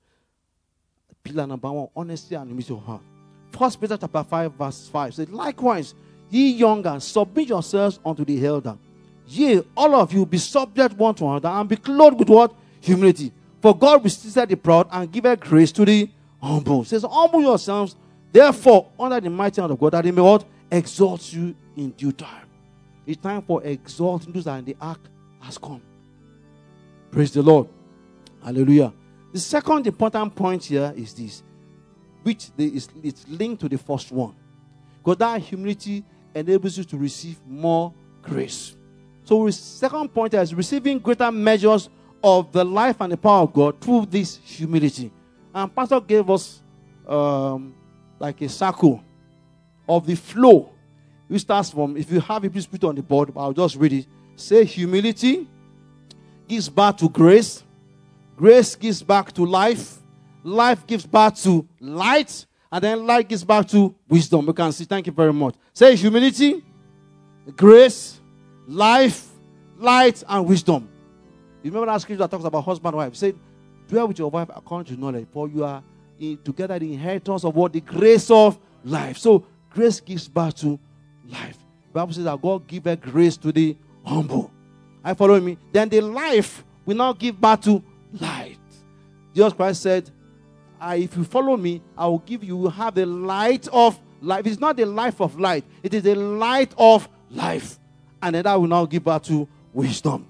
Pillar number one, honesty and humility of heart. First Peter chapter five verse five says, likewise, ye younger, submit yourselves unto the elder. Yea, all of you be subject one to another, and be clothed with what? Humility. For God resisteth the proud, and giveth grace to the humble. It says, humble yourselves, therefore, under the mighty hand of God, that He may what? Exalt you in due time. It's time for exalting those that are in the ark has come. Praise the Lord. Hallelujah. The second important point here is this, which is it's linked to the first one. Because that humility enables you to receive more grace. So the second point is receiving greater measures of the life and the power of God through this humility. And Pastor gave us um, like a circle of the flow. It starts from, if you have it, please put it on the board, but I'll just read it. Say humility gives birth to grace. Grace gives back to life. Life gives birth to light. And then light gives back to wisdom. We can see. Thank you very much. Say humility, grace, life, light, and wisdom. You remember that scripture that talks about husband and wife? It said, dwell with your wife according to knowledge, for you are in, together the inheritors of what? The grace of life. So grace gives birth to life. The Bible says that God giveth grace to the humble. Are you following me? Then the life will now give birth to light. Jesus Christ said, I, if you follow me, I will give you, you will have the light of life. It's not the life of light. It is the light of life. And then that will now give birth to wisdom.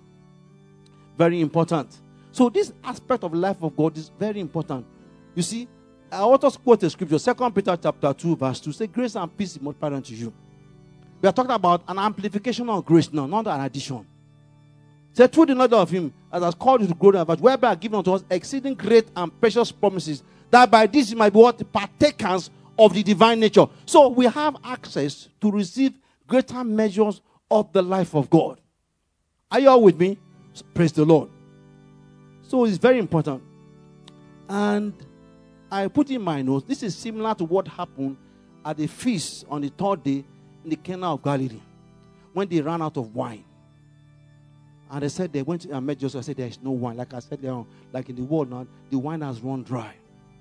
Very important. So this aspect of the life of God is very important. You see, I want us to quote a scripture, Second Peter chapter two, verse two. Say, grace and peace be multiplied unto you. We are talking about an amplification of grace now, not an addition. Say, through the knowledge of Him, as has called you to glory and virtue, whereby are given unto us exceeding great and precious promises, that by this you might be what? The partakers of the divine nature. So we have access to receive greater measures of the life of God. Are you all with me? Praise the Lord. So it's very important. And I put in my notes, this is similar to what happened at the feast on the third day in the Cana of Galilee, when they ran out of wine. And they said they went and met Jesus. I said there is no wine. Like I said there, like in the world now, the wine has run dry.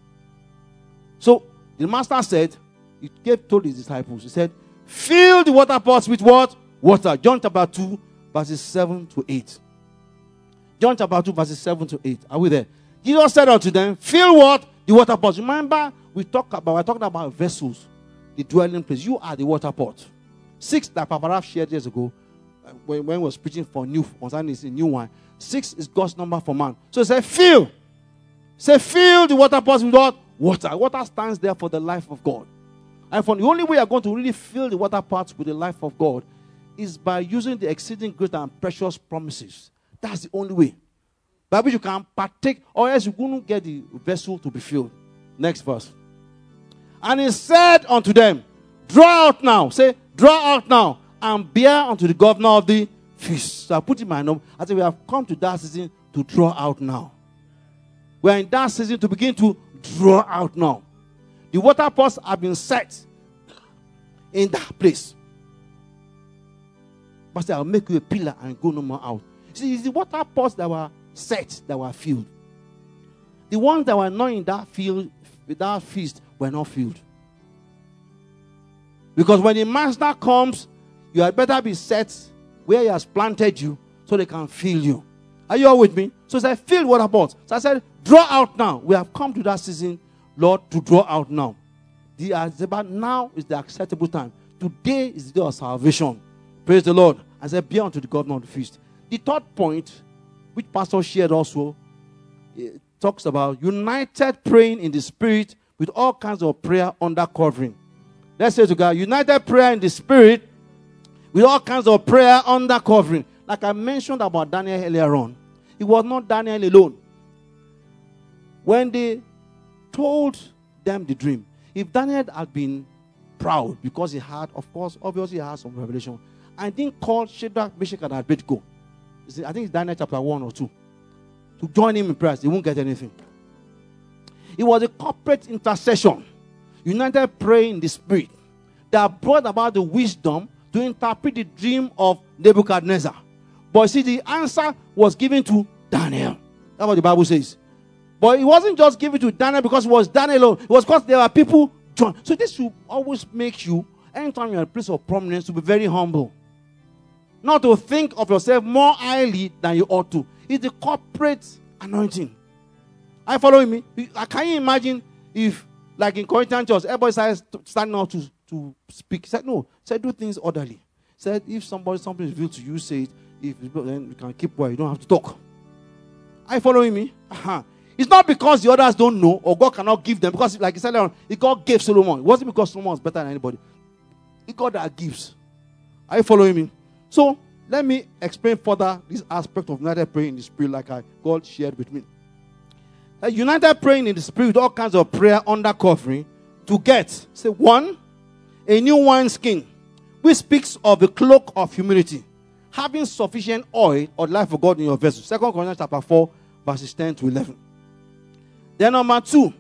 So the master said, he gave told his disciples, he said, fill the water pots with what? Water. John chapter two, verses seven to eight. John chapter two, verses seven to eight. Are we there? Jesus said unto them, fill what? The water pots. Remember, we talked about, we're talking about vessels, the dwelling place. You are the water pot. Six that Papa Ralph shared years ago, uh, when, when he was preaching for new, concerning his new wine. Six is God's number for man. So he said, fill. Say, fill the water pots with what? Water. Water stands there for the life of God. And for the only way you're going to really fill the water pots with the life of God is by using the exceeding great and precious promises. That's the only way. By which you can partake, or else you couldn't get the vessel to be filled. Next verse. And he said unto them, draw out now. Say, draw out now, and bear unto the governor of the feast. So I put in my note. I said, we have come to that season to draw out now. We are in that season to begin to draw out now. The water pots have been set in that place. But say, I'll make you a pillar and go no more out. See, it's the water pots that were set that were filled. The ones that were not in that field, that feast, were not filled. Because when the master comes, you had better be set where he has planted you so they can fill you. Are you all with me? So I said, fill water pots. So I said, draw out now. We have come to that season, Lord, to draw out now. The about now is the acceptable time. Today is the day of salvation. Praise the Lord. I said, be unto the governor of the feast. The third point, which Pastor shared also, it talks about united praying in the spirit with all kinds of prayer under covering. Let's say together, united prayer in the spirit with all kinds of prayer under covering. Like I mentioned about Daniel earlier on, it was not Daniel alone. When they told them the dream, if Daniel had been proud because he had, of course, obviously he had some revelation, and didn't call Shadrach, Meshach, and Abednego, I think it's Daniel chapter one or two, to join him in prayer, they won't get anything. It was a corporate intercession, united praying in the spirit, that brought about the wisdom to interpret the dream of Nebuchadnezzar. But see, the answer was given to Daniel. That's what the Bible says. But it wasn't just given to Daniel because it was Daniel alone. It was because there were people joined. So this should always make you, anytime you're in a place of prominence, to be very humble. Not to think of yourself more highly than you ought to. It's the corporate anointing. Are you following me? Can you imagine if, like in Corinthian church, everybody started standing up to, to speak? He said, no. He said, do things orderly. He said, if somebody, something is revealed to you, say it. If then you can keep quiet. You don't have to talk. Are you following me? Uh-huh. It's not because the others don't know or God cannot give them. Because, like he said, God gave Solomon. It wasn't because Solomon was better than anybody. It's God that gives. Are you following me? So, let me explain further this aspect of united praying in the spirit, like I, God shared with me. That united praying in the spirit with all kinds of prayer under covering to get, say, one, a new wineskin, which speaks of the cloak of humility, having sufficient oil or life of God in your vessel. Second Corinthians chapter four, verses ten to eleven. Then number two,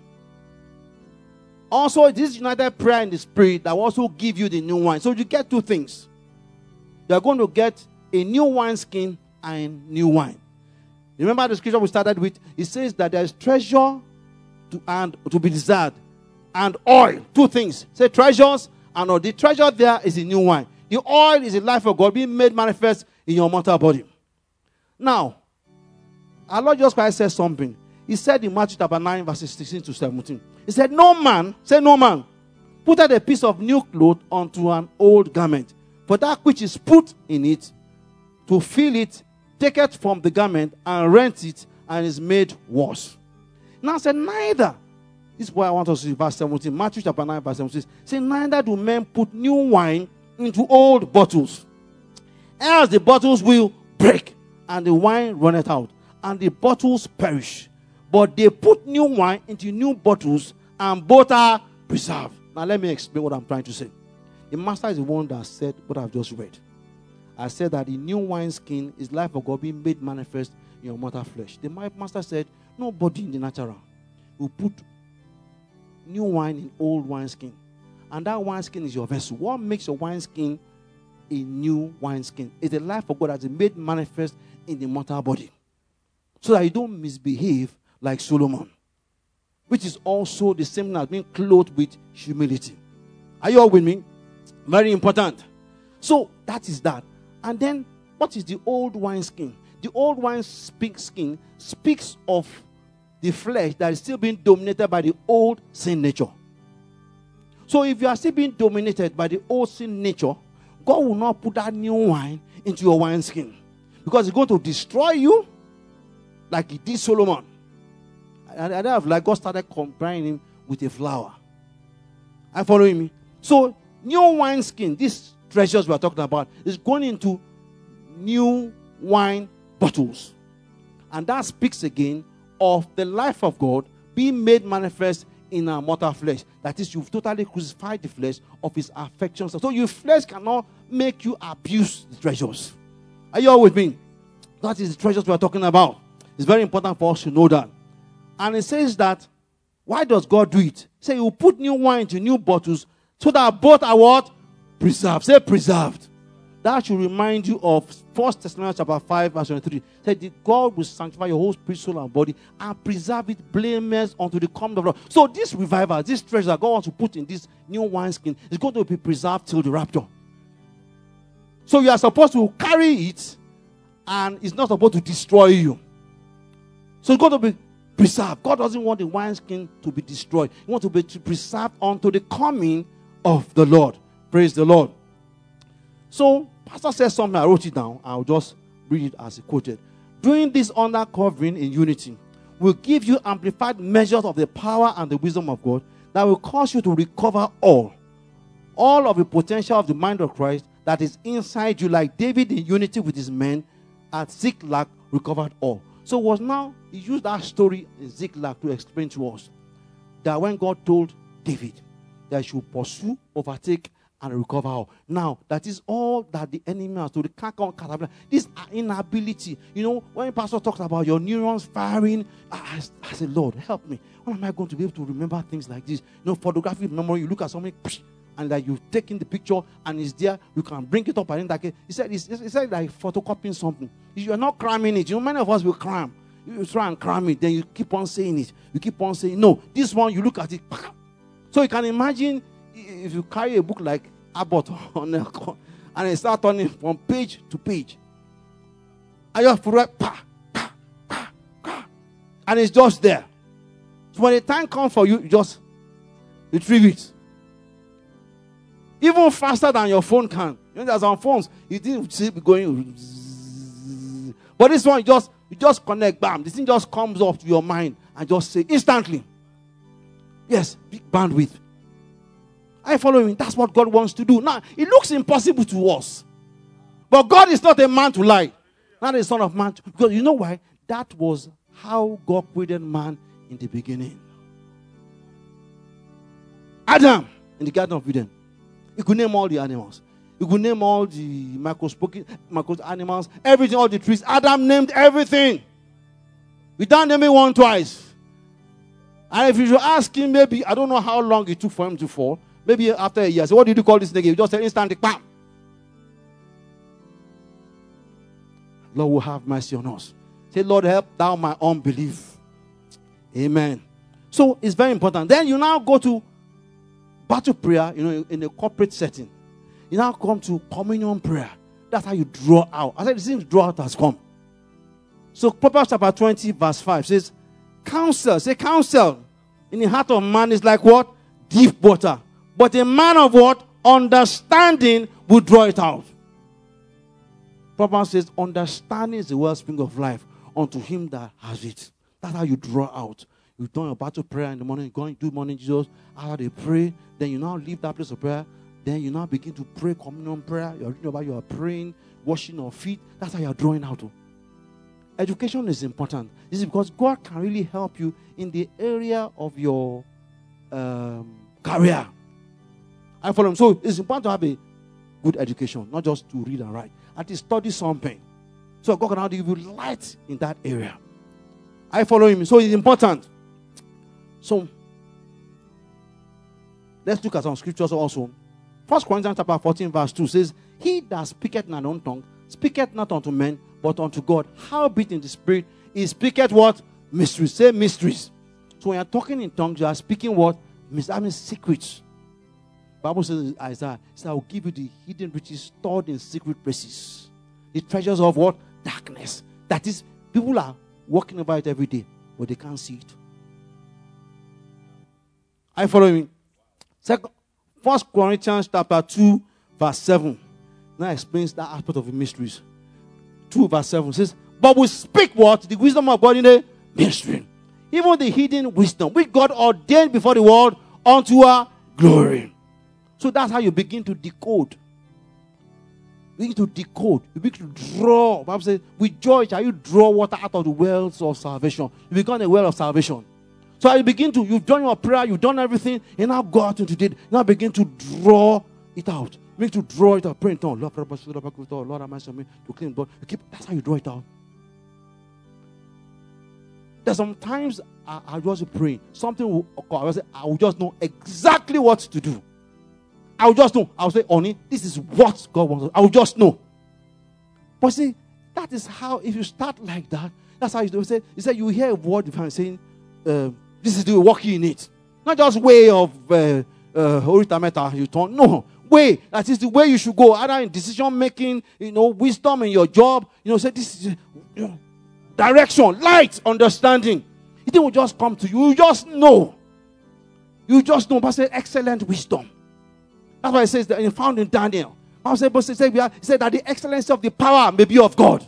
also this united prayer in the spirit that will also give you the new wine. So you get two things. You are going to get a new wineskin and new wine. Remember the scripture we started with? It says that there is treasure to, and to be desired and oil. Two things. Say treasures and oil. The treasure there is a new wine. The oil is the life of God being made manifest in your mortal body. Now, our Lord Jesus Christ said something. He said in Matthew chapter nine, verses sixteen to seventeen. He said, no man, say no man, put out a piece of new cloth onto an old garment. For that which is put in it, to fill it, take it from the garment and rent it, and is made worse. Now I said, neither. This is why I want us to see verse seventeen. Matthew chapter nine, verse seventeen. Say, neither do men put new wine into old bottles, else the bottles will break, and the wine runneth out, and the bottles perish. But they put new wine into new bottles, and both are preserved. Now let me explain what I'm trying to say. The master is the one that said what I've just read. I said that the new wineskin is life of God being made manifest in your mortal flesh. The master said, nobody in the natural will put new wine in old wineskin. And that wineskin is your vessel. What makes your wineskin a new wineskin? It's the life of God that is made manifest in the mortal body. So that you don't misbehave like Solomon. Which is also the same thing as being clothed with humility. Are you all with me? Very important. So that is that. And then, what is the old wineskin? The old wine speak skin speaks of the flesh that is still being dominated by the old sin nature. So if you are still being dominated by the old sin nature, God will not put that new wine into your wineskin, because it's going to destroy you like he did Solomon. And I have like God started comparing him with a flower. Are you following me? So new wineskin, these treasures we are talking about, is going into new wine bottles. And that speaks again of the life of God being made manifest in our mortal flesh. That is, you've totally crucified the flesh of his affections. So your flesh cannot make you abuse the treasures. Are you all with me? That is the treasures we are talking about. It's very important for us to know that. And it says that, why does God do it? Say, you put new wine into new bottles so that both are what? Preserved. Say preserved. That should remind you of First Thessalonians chapter five, verse twenty-three. Said that God will sanctify your whole spirit, soul, and body and preserve it blameless unto the coming of the Lord. So this revival, this treasure that God wants to put in this new wineskin is going to be preserved till the rapture. So you are supposed to carry it, and it's not supposed to destroy you. So it's going to be preserved. God doesn't want the wineskin to be destroyed. He wants to be preserved unto the coming of the Lord. Praise the Lord. So, Pastor says something, I wrote it down. I'll just read it as he quoted. Doing this under covering in unity will give you amplified measures of the power and the wisdom of God that will cause you to recover all. All of the potential of the mind of Christ that is inside you, like David in unity with his men at Ziklag recovered all. So it was now, he used that story in Ziklag to explain to us that when God told David that he should pursue, overtake, and recover all. Now, that is all that the enemy has to the can't caterpillar. This inability. You know, when Pastor talks about your neurons firing, I, I said, Lord, help me. When am I going to be able to remember things like this? You know, photographic memory, you look at something, and like you've taken the picture, and it's there, you can bring it up, and like he said, it's, it's like photocopying something. You're not cramming it. You know, many of us will cram. You try and cram it, then you keep on saying it. You keep on saying, no, this one, you look at it. So you can imagine if you carry a book like Abbott on a, and you start turning from page to page, and you have to write, pa, pa, pa, pa, and it's just there. So when the time comes for you, you just retrieve it. Even faster than your phone can. You know, there's on phones, you didn't see it going. But this one, you just you just connect, bam. This thing just comes off to your mind and just say instantly. Yes, big bandwidth. Are you following? That's what God wants to do. Now, it looks impossible to us. But God is not a man to lie. Not a son of man. To, because you know why? That was how God created man in the beginning. Adam, in the Garden of Eden. He could name all the animals. He could name all the microscopic microscopic animals, everything, all the trees. Adam named everything. Without naming one twice. And if you should ask him, maybe, I don't know how long it took for him to fall. Maybe after a year. So what did you call this thing? You just said instantly, bam. Lord will have mercy on us. Say, Lord, help thou my unbelief. Amen. So it's very important. Then you now go to battle prayer, you know, in a corporate setting. You now come to communion prayer. That's how you draw out. I said the thing draw out has come. So Proverbs chapter twenty, verse five says, counsel, say counsel in the heart of man is like what? Deep water. But a man of what? Understanding will draw it out. Proverbs says, understanding is the wellspring of life unto him that has it. That's how you draw out. You do your battle prayer in the morning, you go and do morning Jesus. After they pray, then you now leave that place of prayer. Then you now begin to pray communion prayer. You're reading about you are praying, washing your feet. That's how you're drawing out. Education is important. This is because God can really help you in the area of your um, career. I follow him. So it's important to have a good education, not just to read and write. And to study something. So God can now give you light in that area. I follow him. So it's important. So let's look at some scriptures also. First Corinthians chapter fourteen, verse two says, he that speaketh in an unknown tongue, speaketh not unto men, but unto God. Howbeit in the spirit, he speaketh what? Mysteries. Say mysteries. So when you're talking in tongues, you are speaking what? I mean secrets. Bible says in Isaiah, it says, I will give you the hidden riches stored in secret places. The treasures of what? Darkness. That is, people are walking about it every day. but they can't see it. Are you following me? Second, First Corinthians chapter two, verse seven. Now explains that aspect of the mysteries. two verse seven says, but we speak what? The wisdom of God in the mystery. Even the hidden wisdom, which God ordained before the world unto our glory. So that's how you begin to decode. You begin to decode. You begin to draw. The Bible says, with joy shall you draw water out of the wells of salvation. You become a well of salvation. So you begin to, you've done your prayer, you've done everything, and now go out into it. Now begin to draw it out. Begin to draw it out. Pray in tongues. Lord, Lord, have mercy on me to clean blood. You keep, that's how you draw it out. There's sometimes I, I just pray. Something will occur. I will say, I will just know exactly what to do. I will just know. I will say, Oni, this is what God wants. I will just know. But see, that is how, if you start like that, that's how you do. Say, you say you hear a word divine saying, uh, this is the way walking in it. Not just way of uh, uh, meta you turn. No. Way. That is the way you should go. Either in decision making, you know, wisdom in your job. You know, say this is, you know, direction, light, understanding. It will just come to you. You just know. You just know. But say excellent wisdom. That's why it says that found in Daniel. I was able to say, he said that the excellence of the power may be of God.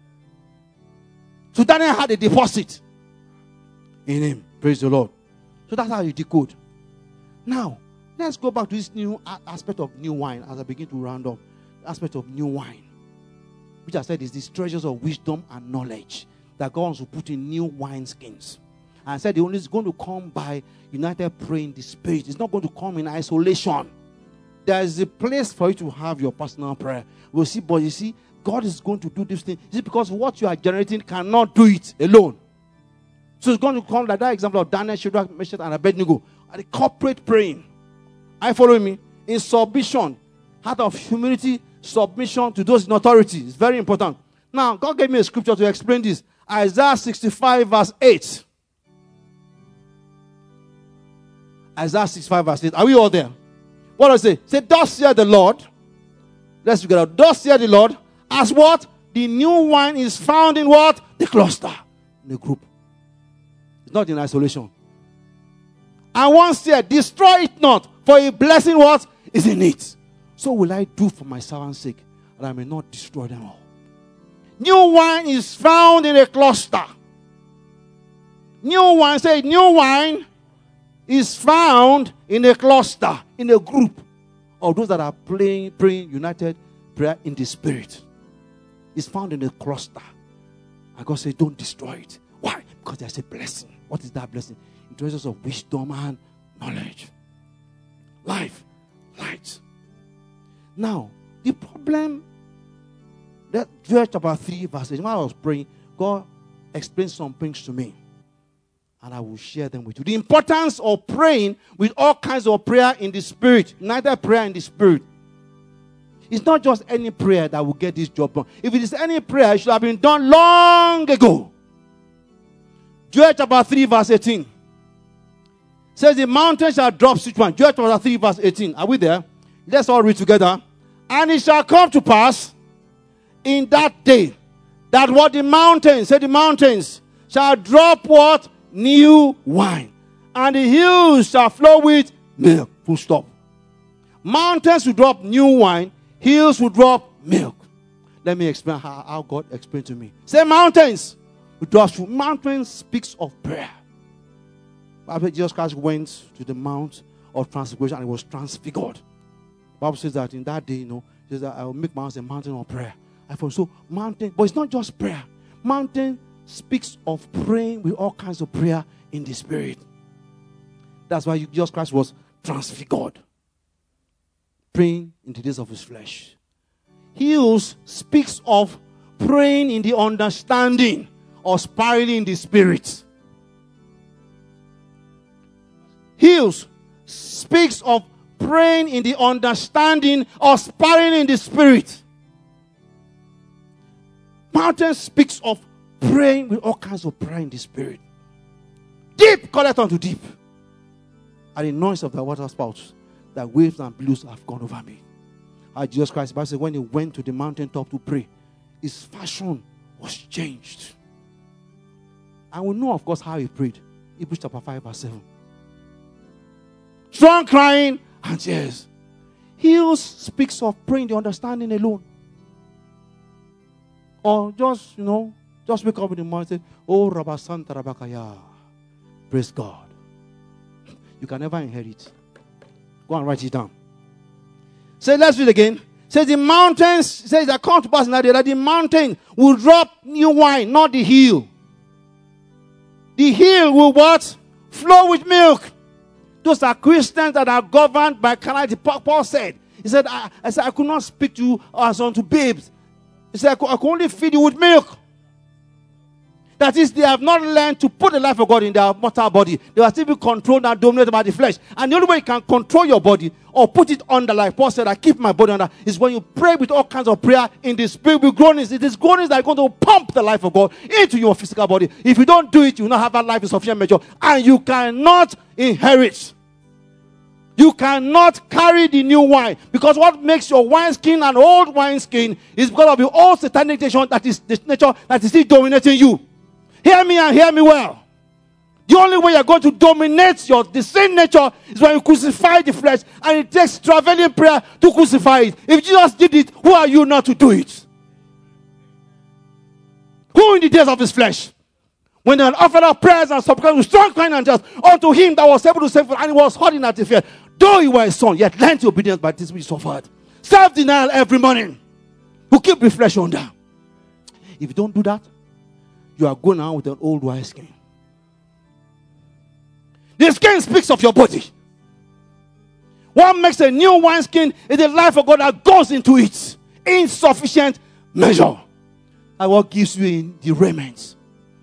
So Daniel had a deposit in him. Praise the Lord. So that's how you decode. Now, let's go back to this new aspect of new wine as I begin to round up. The aspect of new wine, which I said is these treasures of wisdom and knowledge that God wants to put in new wineskins. And I said the only is going to come by united praying in the Spirit. It's not going to come in isolation. There is a place for you to have your personal prayer. We'll see, but you see, God is going to do this thing. Is it because what you are generating cannot do it alone? So it's going to come like that example of Daniel, Shadrach, Meshach, and Abednego. At the corporate praying. Are you following me? In submission, heart of humility, submission to those in authority. It's very important. Now, God gave me a scripture to explain this. Isaiah sixty-five verse eight. Isaiah sixty-five verse eight. Are we all there? What does it say? Say, thus saith the Lord. Let's figure out. Thus saith the Lord. As what? The new wine is found in what? The cluster. In the group. It's not in isolation. And one said, destroy it not, for a blessing what? Is in it. So will I do for my servant's sake, that I may not destroy them all. New wine is found in a cluster. New wine, say new wine is found in a cluster, in a group of those that are playing, praying united prayer in the Spirit. It's found in a cluster. And God says, don't destroy it. Why? Because there's a blessing. What is that blessing? In treasures of wisdom and knowledge. Life. Light. Now, the problem that Joel chapter three verse eight, when I was praying, God explained some things to me. And I will share them with you. The importance of praying with all kinds of prayer in the Spirit. Neither prayer in the Spirit. It's not just any prayer that will get this job done. If it is any prayer, it should have been done long ago. Joel chapter three verse eighteen. Says the mountain shall drop which one? Joel chapter three verse eighteen. Are we there? Let's all read together. And it shall come to pass in that day that what the mountains, say the mountains, shall drop what? New wine. And the hills shall flow with milk. Full stop. Mountains will drop new wine. Hills will drop milk. Let me explain how, how God explained to me. Say mountains will drop. Mountains speaks of prayer. After Jesus Christ went to the Mount of Transfiguration and he was transfigured. The Bible says that in that day, you know, it says that I will make mountains a mountain of prayer. I thought, so mountain, but it's not just prayer. Mountain speaks of praying with all kinds of prayer in the Spirit. That's why Jesus Christ was transfigured. Praying in the days of his flesh. Hills speaks of praying in the understanding or spiraling in the Spirit. Hills speaks of praying in the understanding or spiraling in the Spirit. Mountain speaks of praying with all kinds of prayer in the Spirit. Deep calleth unto deep. At the noise of the water spouts, that waves and billows have gone over me. How Jesus Christ, the Bible says, when he went to the mountaintop to pray, his fashion was changed. And we know, of course, how he prayed. Hebrews chapter five, verse seven. Strong crying and tears. He speaks of praying the understanding alone. Or just, you know, just wake up in the morning and say, oh, Rabba Santa Rabakaya. Praise God. You can never inherit. Go and write it down. Say, let's read again. Say the mountains, says that come to pass in that day that the mountain will drop new wine, not the hill. The hill will what? Flow with milk. Those are Christians that are governed by carnality. Paul said, he said, I, I said, I could not speak to you as unto babes. He said, I could, I could only feed you with milk. That is, they have not learned to put the life of God in their mortal body. They are still being controlled and dominated by the flesh. And the only way you can control your body or put it under, like Paul said, I keep my body under, is when you pray with all kinds of prayer in the spirit with groanings. It is groanings that are going to pump the life of God into your physical body. If you don't do it, you will not have that life in sufficient measure. And you cannot inherit. You cannot carry the new wine. Because what makes your wineskin an old wineskin is because of the old satanic nature that is the nature that is still dominating you. Hear me and hear me well. The only way you're going to dominate your the sin nature is when you crucify the flesh, and it takes traveling prayer to crucify it. If Jesus did it, who are you not to do it? Who in the days of his flesh, when they had offered up prayers and supplications with strong crying and just unto him that was able to save, and he was hurting at the fear, though he was a son, yet learned to obedience by this which he suffered. Self-denial every morning. Who keep the flesh under. If you don't do that, you are going out with an old wine skin. The skin speaks of your body. What makes a new wine skin is the life of God that goes into it in sufficient measure. And what gives you in the raiment.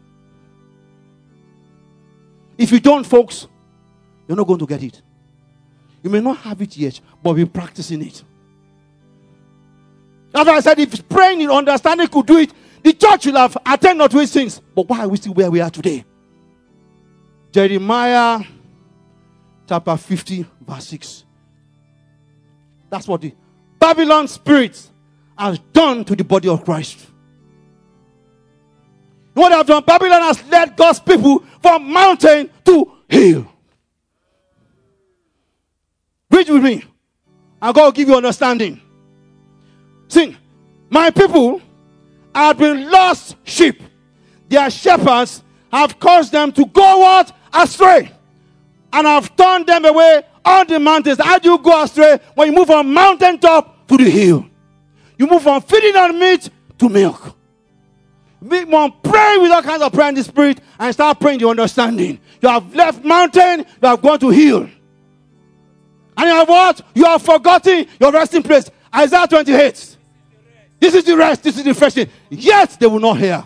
If you don't, folks, you're not going to get it. You may not have it yet, but be practicing it. That's why I said if praying and understanding could do it, the church will have attended to these things. But why are we still where we are today? Jeremiah chapter fifty, verse six. That's what the Babylon spirit has done to the body of Christ. What they have done, Babylon has led God's people from mountain to hill. Read with me, and God will give you understanding. Sing, my people have been lost sheep. Their shepherds have caused them to go what? Astray. And have turned them away on the mountains. How do you go astray? When you move from mountaintop to the hill. You move from feeding on meat to milk. You pray with all kinds of prayer in the spirit and start praying the understanding. You have left mountain, you have gone to hill. And you have what? You have forgotten your resting place. Isaiah twenty-eight. This is the rest, this is the refreshing. Yet they will not hear.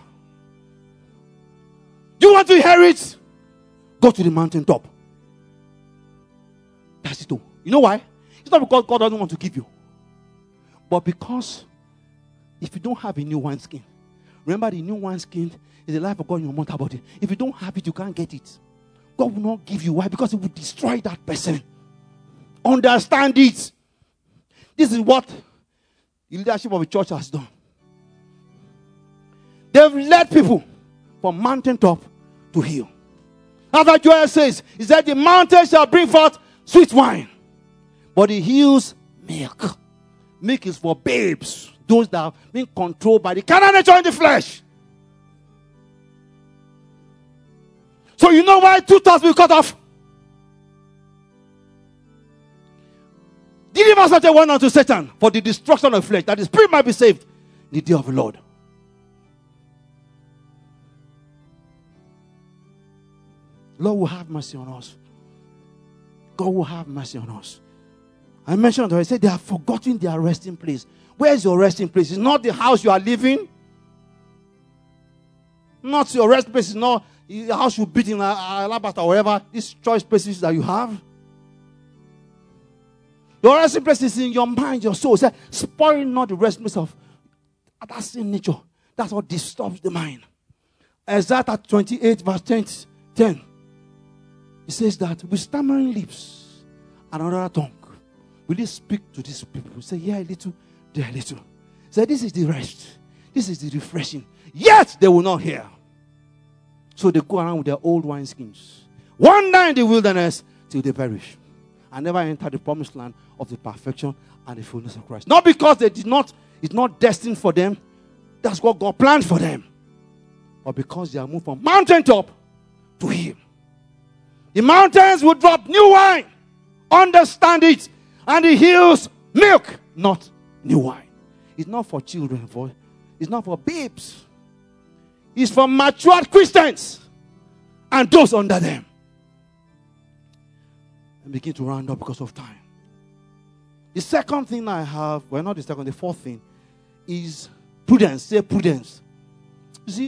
You want to inherit? Go to the mountaintop. That's it all. You know why? It's not because God doesn't want to give you. But because if you don't have a new wineskin, remember the new wineskin is the life of God in your mortal body. If you don't have it, you can't get it. God will not give you. Why? Because it will destroy that person. Understand it. This is what the leadership of the church has done. They've led people from mountaintop to hill. That's what Joel says. He said the mountains shall bring forth sweet wine, but the hills milk. Milk is for babes, those that are being controlled by the carnal nature in the flesh. So you know why two thoughts will be cut off? Deliver such a one unto Satan for the destruction of flesh, that the spirit might be saved in the day of the Lord. Lord will have mercy on us. God will have mercy on us. I mentioned already, I said they have forgotten their resting place. Where is your resting place? It's not the house you are living. Not your resting place. It's not the house you built in Alabata or wherever. These choice places that you have. Your resting place is in your mind, your soul. Say, spoil not the resting place of that sin nature. That's what disturbs the mind. Isaiah twenty-eight, verse ten. It says that with stammering lips and another tongue, will you speak to these people? Say, yeah, a little, there a little. Say, this is the rest. This is the refreshing. Yet they will not hear. So they go around with their old wineskins. Wander in the wilderness till they perish. And never enter the promised land of the perfection and the fullness of Christ. Not because they did not, it's not destined for them. That's what God planned for them. But because they are moved from mountaintop to hill. The mountains will drop new wine. Understand it. And the hills, milk, not new wine. It's not for children. For, it's not for babes. It's for matured Christians. And those under them. And begin to round up because of time. The second thing I have, well, not the second, the fourth thing is prudence. Say prudence. You see,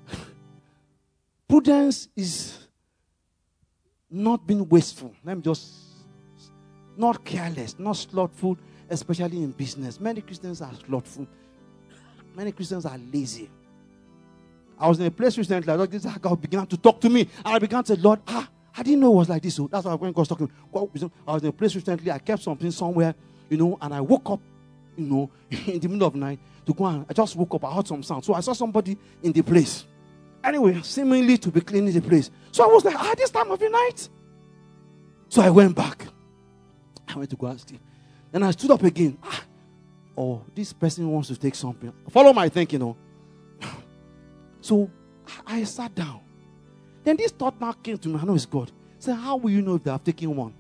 prudence is not being wasteful. Let me just, not careless, not slothful, especially in business. Many Christians are slothful. Many Christians are lazy. I was in a place recently, like this God began to talk to me. And I began to say, Lord, ah, I didn't know it was like this. So that's why when God was talking, I was in a place recently, I kept something somewhere, you know, and I woke up, you know, in the middle of the night to go and I just woke up, I heard some sound. So I saw somebody in the place. Anyway, seemingly to be cleaning the place. So I was like, ah, this time of the night. So I went back. I went to go and sleep. Then I stood up again. Ah, oh, this person wants to take something. Follow my thinking, you know. So I sat down. Then this thought now came to me. I know it's God. Say, how will you know if they have taken one?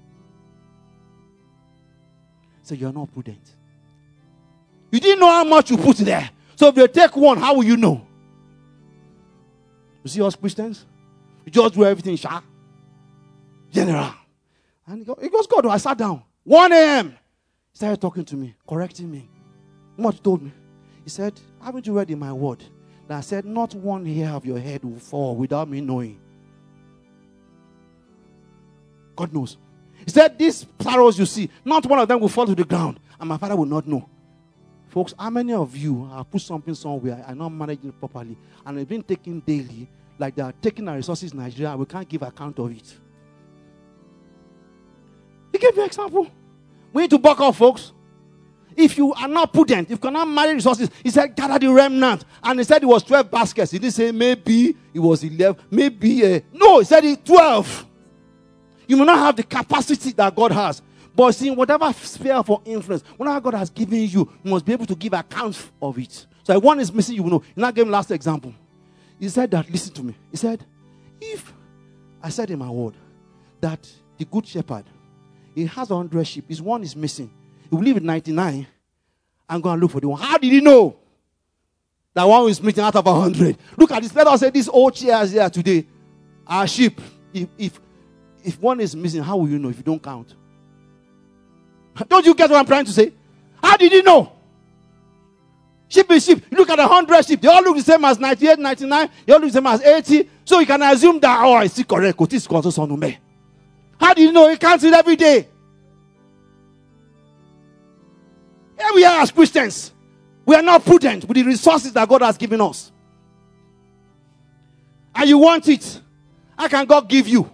Say, you're not prudent. You didn't know how much you put there. So if they take one, how will you know? You see us Christians? We just do everything sharp. General. And it goes, God, I sat down. one a.m. He started talking to me, correcting me. What he told me? He said, haven't you read in my word? That I said, not one hair of your head will fall without me knowing. God knows. He said, these sparrows you see, not one of them will fall to the ground, and my Father will not know. Folks, how many of you have put something somewhere and not managing it properly, and it's been taken daily, like they are taking our resources in Nigeria, and we can't give account of it? He gave you an example. We need to buck up, folks. If you are not prudent, if you cannot manage resources, he said, gather the remnant. And he said it was twelve baskets. He didn't say maybe it was eleven, maybe, uh, no, he said it twelve. You may not have the capacity that God has. But see, whatever sphere of influence, whatever God has given you, you must be able to give account of it. So if one is missing, you will know. And I gave him last example. He said that, listen to me. He said, if I said in my word that the good shepherd, he has a hundred sheep, his one is missing. He will leave with ninety-nine and go and look for the one. How did he know that one is missing out of a hundred? Look at this. Let us say these old chairs here today are sheep. If, if, if one is missing, how will you know if you don't count? Don't you get what I'm trying to say? How did he know? Sheep is sheep. You look at a hundred sheep. They all look the same as ninety-eight, ninety-nine. They all look the same as eighty. So you can assume that, oh, I see correct. How do you know? He counts it every day. Here we are as Christians. We are not prudent with the resources that God has given us. And you want it. How can God give you?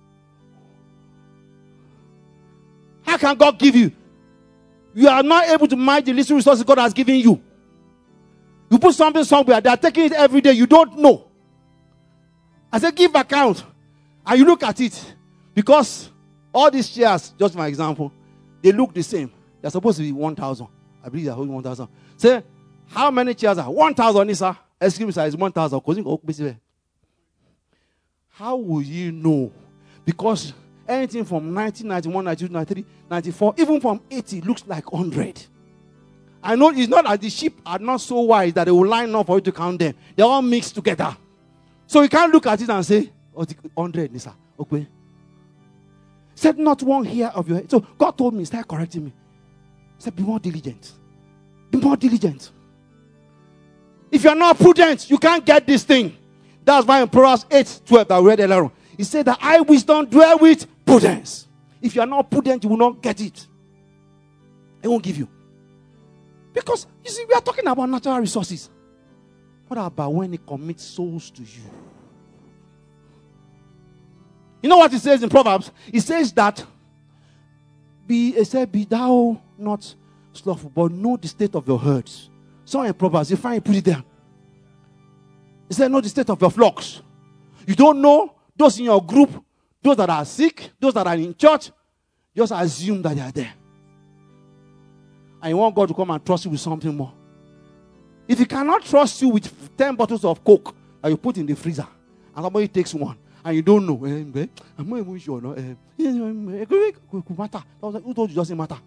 How can God give you? You are not able to manage the little resources God has given you. You put something somewhere, they are taking it every day, you don't know. I said, give account. And you look at it. Because all these chairs, just my example, they look the same. They're supposed to be one thousand. I believe they're holding one thousand. Say, how many chairs are? one thousand, sir. Excuse me, sir, it's one thousand. How will you know? Because anything from nineteen ninety-one, ninety-two, ninety-three, ninety-four, even from eighty, looks like one hundred. I know it's not that the sheep are not so wise that they will line up for you to count them. They're all mixed together. So you can't look at it and say, oh, one hundred, sir. Okay. Said not one hair of your head. So God told me, start correcting me. He said, be more diligent. Be more diligent. If you're not prudent, you can't get this thing. That's why in Proverbs eight twelve that we read earlier on, he said that I wisdom dwell with prudence. If you are not prudent, you will not get it. It won't give you. Because, you see, we are talking about natural resources. What about when it commits souls to you? You know what it says in Proverbs? It says that, be, it said, be thou not slothful, but know the state of your herds. So in Proverbs, you find it, put it there. It said, know the state of your flocks. You don't know those in your group, those that are sick, those that are in church. Just assume that they are there. And you want God to come and trust you with something more. If He cannot trust you with ten bottles of Coke that you put in the freezer, and somebody takes one, and you don't know, eh, I'm not even sure. No, eh, it matter. Who told you it doesn't matter?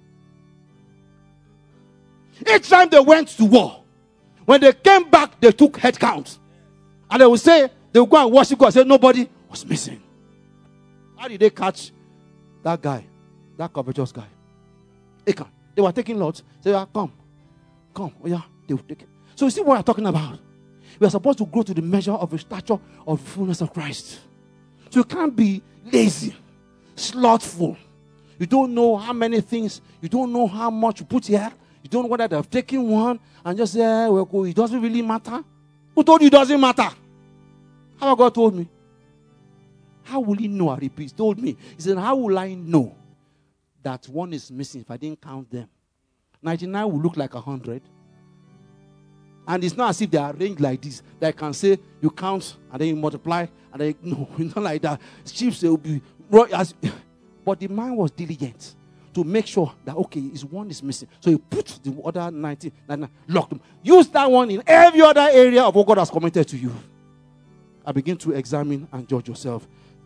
Each time they went to war, when they came back, they took head count. And they will say, they will go and worship God and say, nobody was missing. How did they catch that guy, that covetous guy? Achan. They were taking lots. Say, yeah, come, come. Oh, yeah, they will take it. So you see what I'm talking about? We are supposed to grow to the measure of the stature of the fullness of Christ. So you can't be lazy, slothful. You don't know how many things, you don't know how much you put here. You don't know whether they've taken one and just say, well, it doesn't really matter. Who told you it doesn't matter? How God told me? How will He know? I repeat, He told me. He said, how will I know that one is missing if I didn't count them? ninety-nine will look like one hundred. And it's not as if they are arranged like this. That I can say, you count and then you multiply. And then, no, it's not like that. Chiefs, they will be. But the man was diligent to make sure that, okay, his one is missing. So he put the other ninety, ninety-nine, locked them. Use that one in every other area of what God has committed to you. I begin to examine and judge yourself.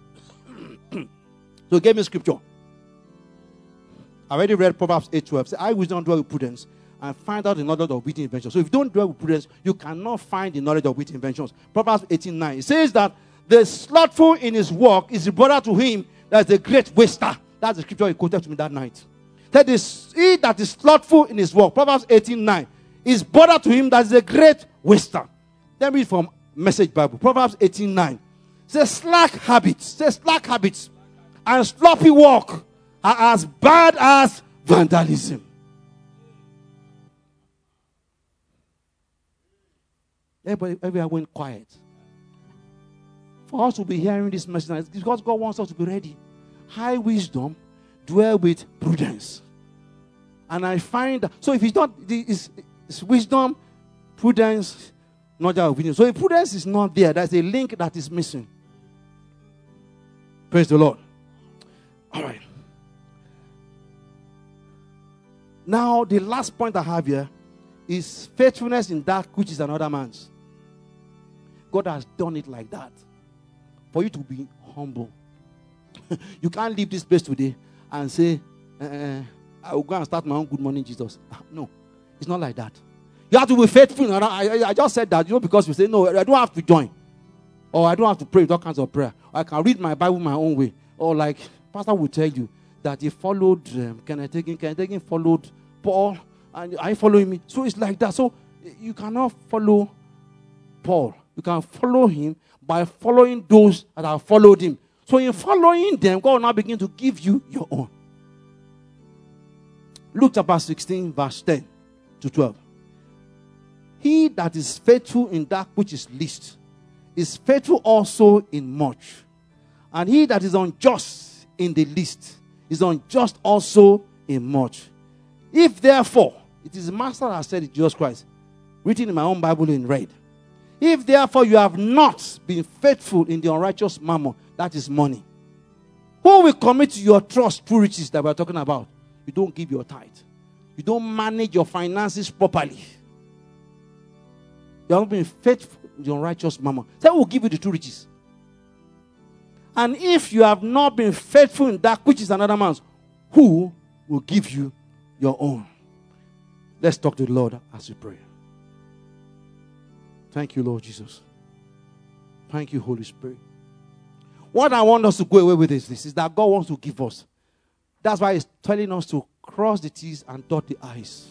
So give me scripture. I already read Proverbs eight twelve. Say, I wisdom dwell with prudence and find out the knowledge of witty inventions. So if you don't dwell with prudence, you cannot find the knowledge of witty inventions. Proverbs eighteen nine. It says that the slothful in his work is the brother to him that is a great waster. That's the scripture he quoted to me that night. That is, he that is slothful in his work, Proverbs eighteen nine, is brother to him that is a great waster. Let me read from Message Bible. Proverbs eighteen nine. Says slack habits, says slack habits and sloppy work are as bad as vandalism. Everybody, everyone went quiet. For us to be hearing this message, because God wants us to be ready. High wisdom, dwell with prudence. And I find that, so if it's not, it's, it's wisdom, prudence, not just obedience. So if prudence is not there, there's a link that is missing. Praise the Lord. All right. Now, the last point I have here is faithfulness in that which is another man's. God has done it like that. For you to be humble. You can't leave this place today and say, uh, I will go and start my own good morning, Jesus. No, it's not like that. You have to be faithful. I, I, I just said that, you know, because you say, no, I don't have to join. Or I don't have to pray with all kinds of prayer. Or I can read my Bible my own way. Or like, Pastor will tell you that he followed um, Kenneth Hagin. Kenneth Hagin followed Paul. And are you following me? So it's like that. So you cannot follow Paul. You can follow him by following those that have followed him. So in following them, God will now begin to give you your own. Luke chapter sixteen, verse ten to twelve. He that is faithful in that which is least is faithful also in much. And he that is unjust in the least is unjust also in much. If therefore, it is the master that has said it, Jesus Christ, written in my own Bible in red. If therefore you have not been faithful in the unrighteous mammon, that is money, who will commit to your trust true riches that we're talking about? You don't give your tithe. You don't manage your finances properly. You haven't been faithful in the unrighteous mammon. So who will give you the true riches? And if you have not been faithful in that which is another man's, who will give you your own? Let's talk to the Lord as we pray. Thank you, Lord Jesus. Thank you, Holy Spirit. What I want us to go away with is this, is that God wants to give us. That's why He's telling us to cross the T's and dot the I's.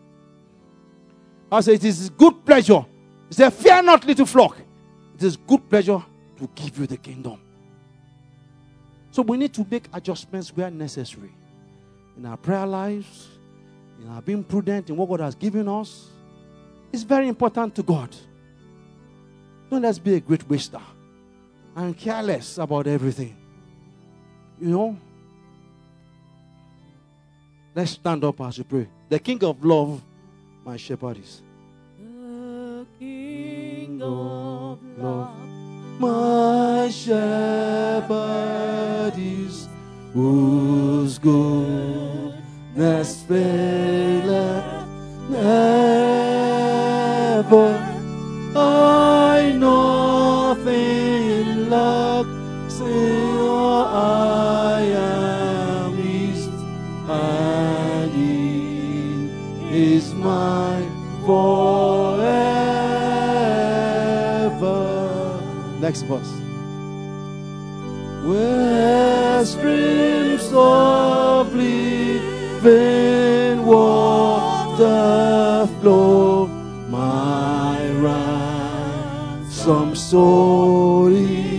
I say it is His good pleasure. He said, fear not, little flock. It is good pleasure to give you the kingdom. So we need to make adjustments where necessary. In our prayer lives, in our being prudent in what God has given us. It's very important to God. Don't let's be a great waster and careless about everything. You know? Let's stand up as we pray. The King of love, my shepherd is. The King of love, My shepherd. shepherd is, whose goodness faileth never. I nothing lack, Señor, I am His, and He is mine forever. Next verse. Where streams of living water flow, my ransom soul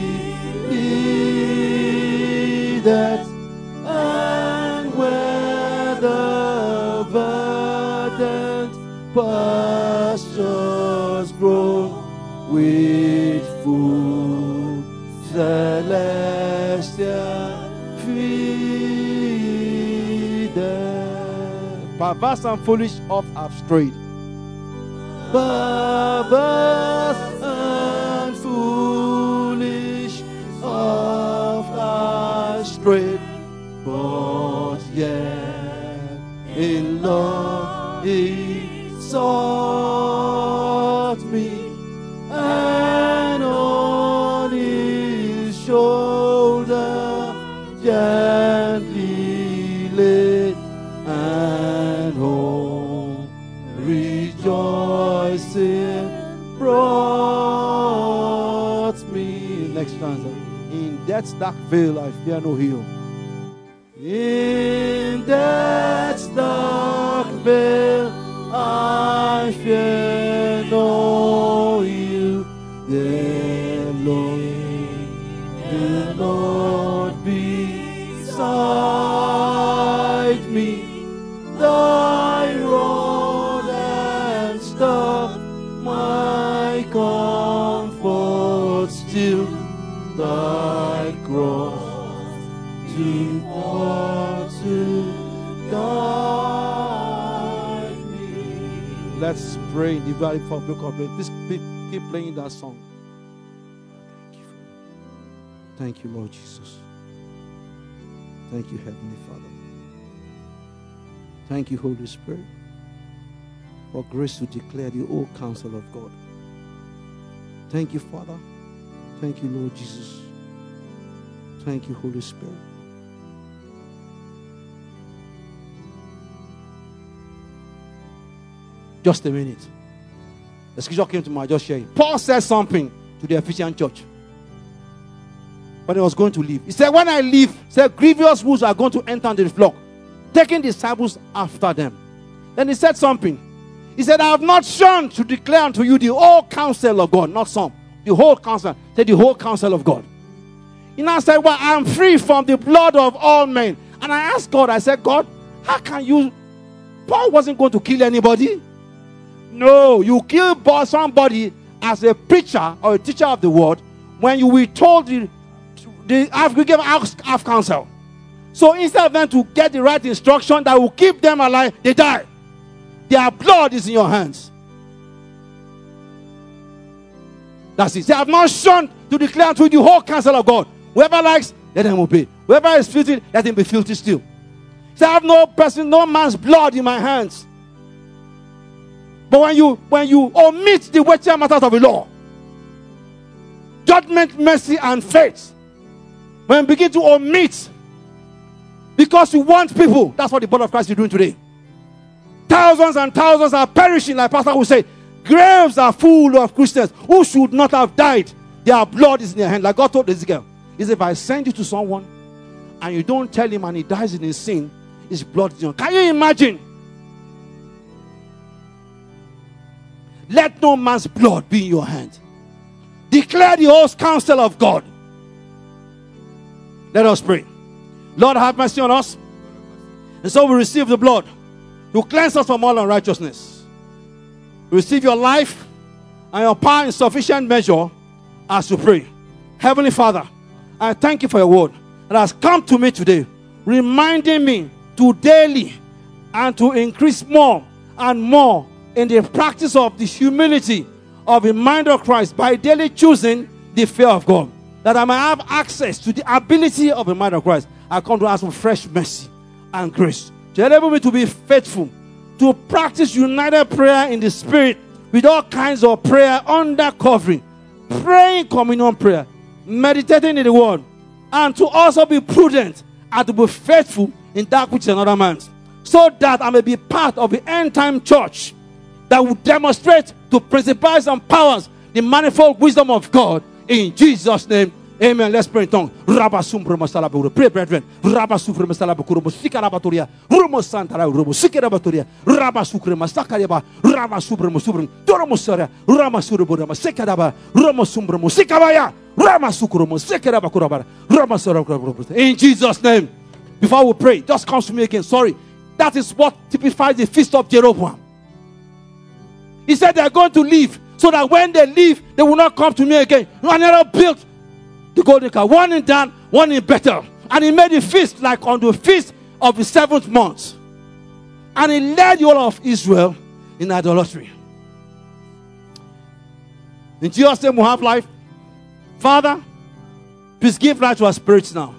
that, and where the verdant pastures grow with food celestial feedeth. Perverse and foolish oft have strayed. Perverse and foolish oft have strayed, but yet in love He sought me, and on His shoulder gently laid, and home rejoicing brought me. Next stanza. In death's dark veil I fear no ill. In death's dark veil I fear no ill. The Lord, the Lord beside me, thy rod and staff my comfort still, thy cross to to guide me. Let's pray in the valley for book of prayer. Please keep playing that song. Thank you, thank you, Lord Jesus. Thank you, Heavenly Father. Thank you, Holy Spirit, for grace to declare the whole counsel of God. Thank you, Father. Thank you, Lord Jesus. Thank you, Holy Spirit. Just a minute. The scripture came to my just sharing. Paul said something to the Ephesian church when he was going to leave. He said, when I leave, he said, grievous wolves are going to enter into the flock, taking disciples after them. Then he said something. He said, I have not shunned to declare unto you the whole counsel of God, not some. The whole counsel. He said, the whole counsel of God. He now said, well, I am free from the blood of all men. And I asked God, I said, God, how can you? Paul wasn't going to kill anybody. No, you kill somebody as a preacher or a teacher of the word when you were told the, the African half counsel. So instead of them to get the right instruction that will keep them alive, they die. Their blood is in your hands. That's it. They have not shunned to declare unto you the whole counsel of God. Whoever likes, let them obey. Whoever is filthy, let him be filthy still. Say, I have no person, no man's blood in my hands. But when you when you omit the weightier matters of the law, judgment, mercy, and faith, when you begin to omit, because you want people, that's what the body of Christ is doing today. Thousands and thousands are perishing, like Pastor will say. Graves are full of Christians who should not have died. Their blood is in their hand. Like God told Ezekiel, he said, if I send you to someone and you don't tell him and he dies in his sin, his blood is in your hand. Can you imagine? Let no man's blood be in your hand. Declare the whole counsel of God. Let us pray. Lord, have mercy on us. And so we receive the blood to cleanse us from all unrighteousness. Receive your life and your power in sufficient measure as we pray. Heavenly Father, I thank you for your word that has come to me today, reminding me to daily and to increase more and more in the practice of the humility of the mind of Christ by daily choosing the fear of God. that I might have access to the ability of the mind of Christ, I come to ask for fresh mercy and grace to enable me to be faithful, to practice united prayer in the Spirit with all kinds of prayer under covering, praying communion prayer, meditating in the Word, and to also be prudent and to be faithful in that which is another man's, so that I may be part of the end time church that will demonstrate to principalities and powers the manifold wisdom of God. In Jesus' name, amen. Let's pray in tongues. Pray, brethren. In Jesus' name. Before we pray, just comes to me again. Sorry. That is what typifies the feast of Jeroboam. He said they are going to leave, so that when they leave, they will not come to me again. Another built the golden calf, one in Dan, one in Bethel. And he made a feast like on the feast of the seventh month. And he led the whole of Israel in idolatry. In Jesus' name we have life. Father, please give life to our spirits now.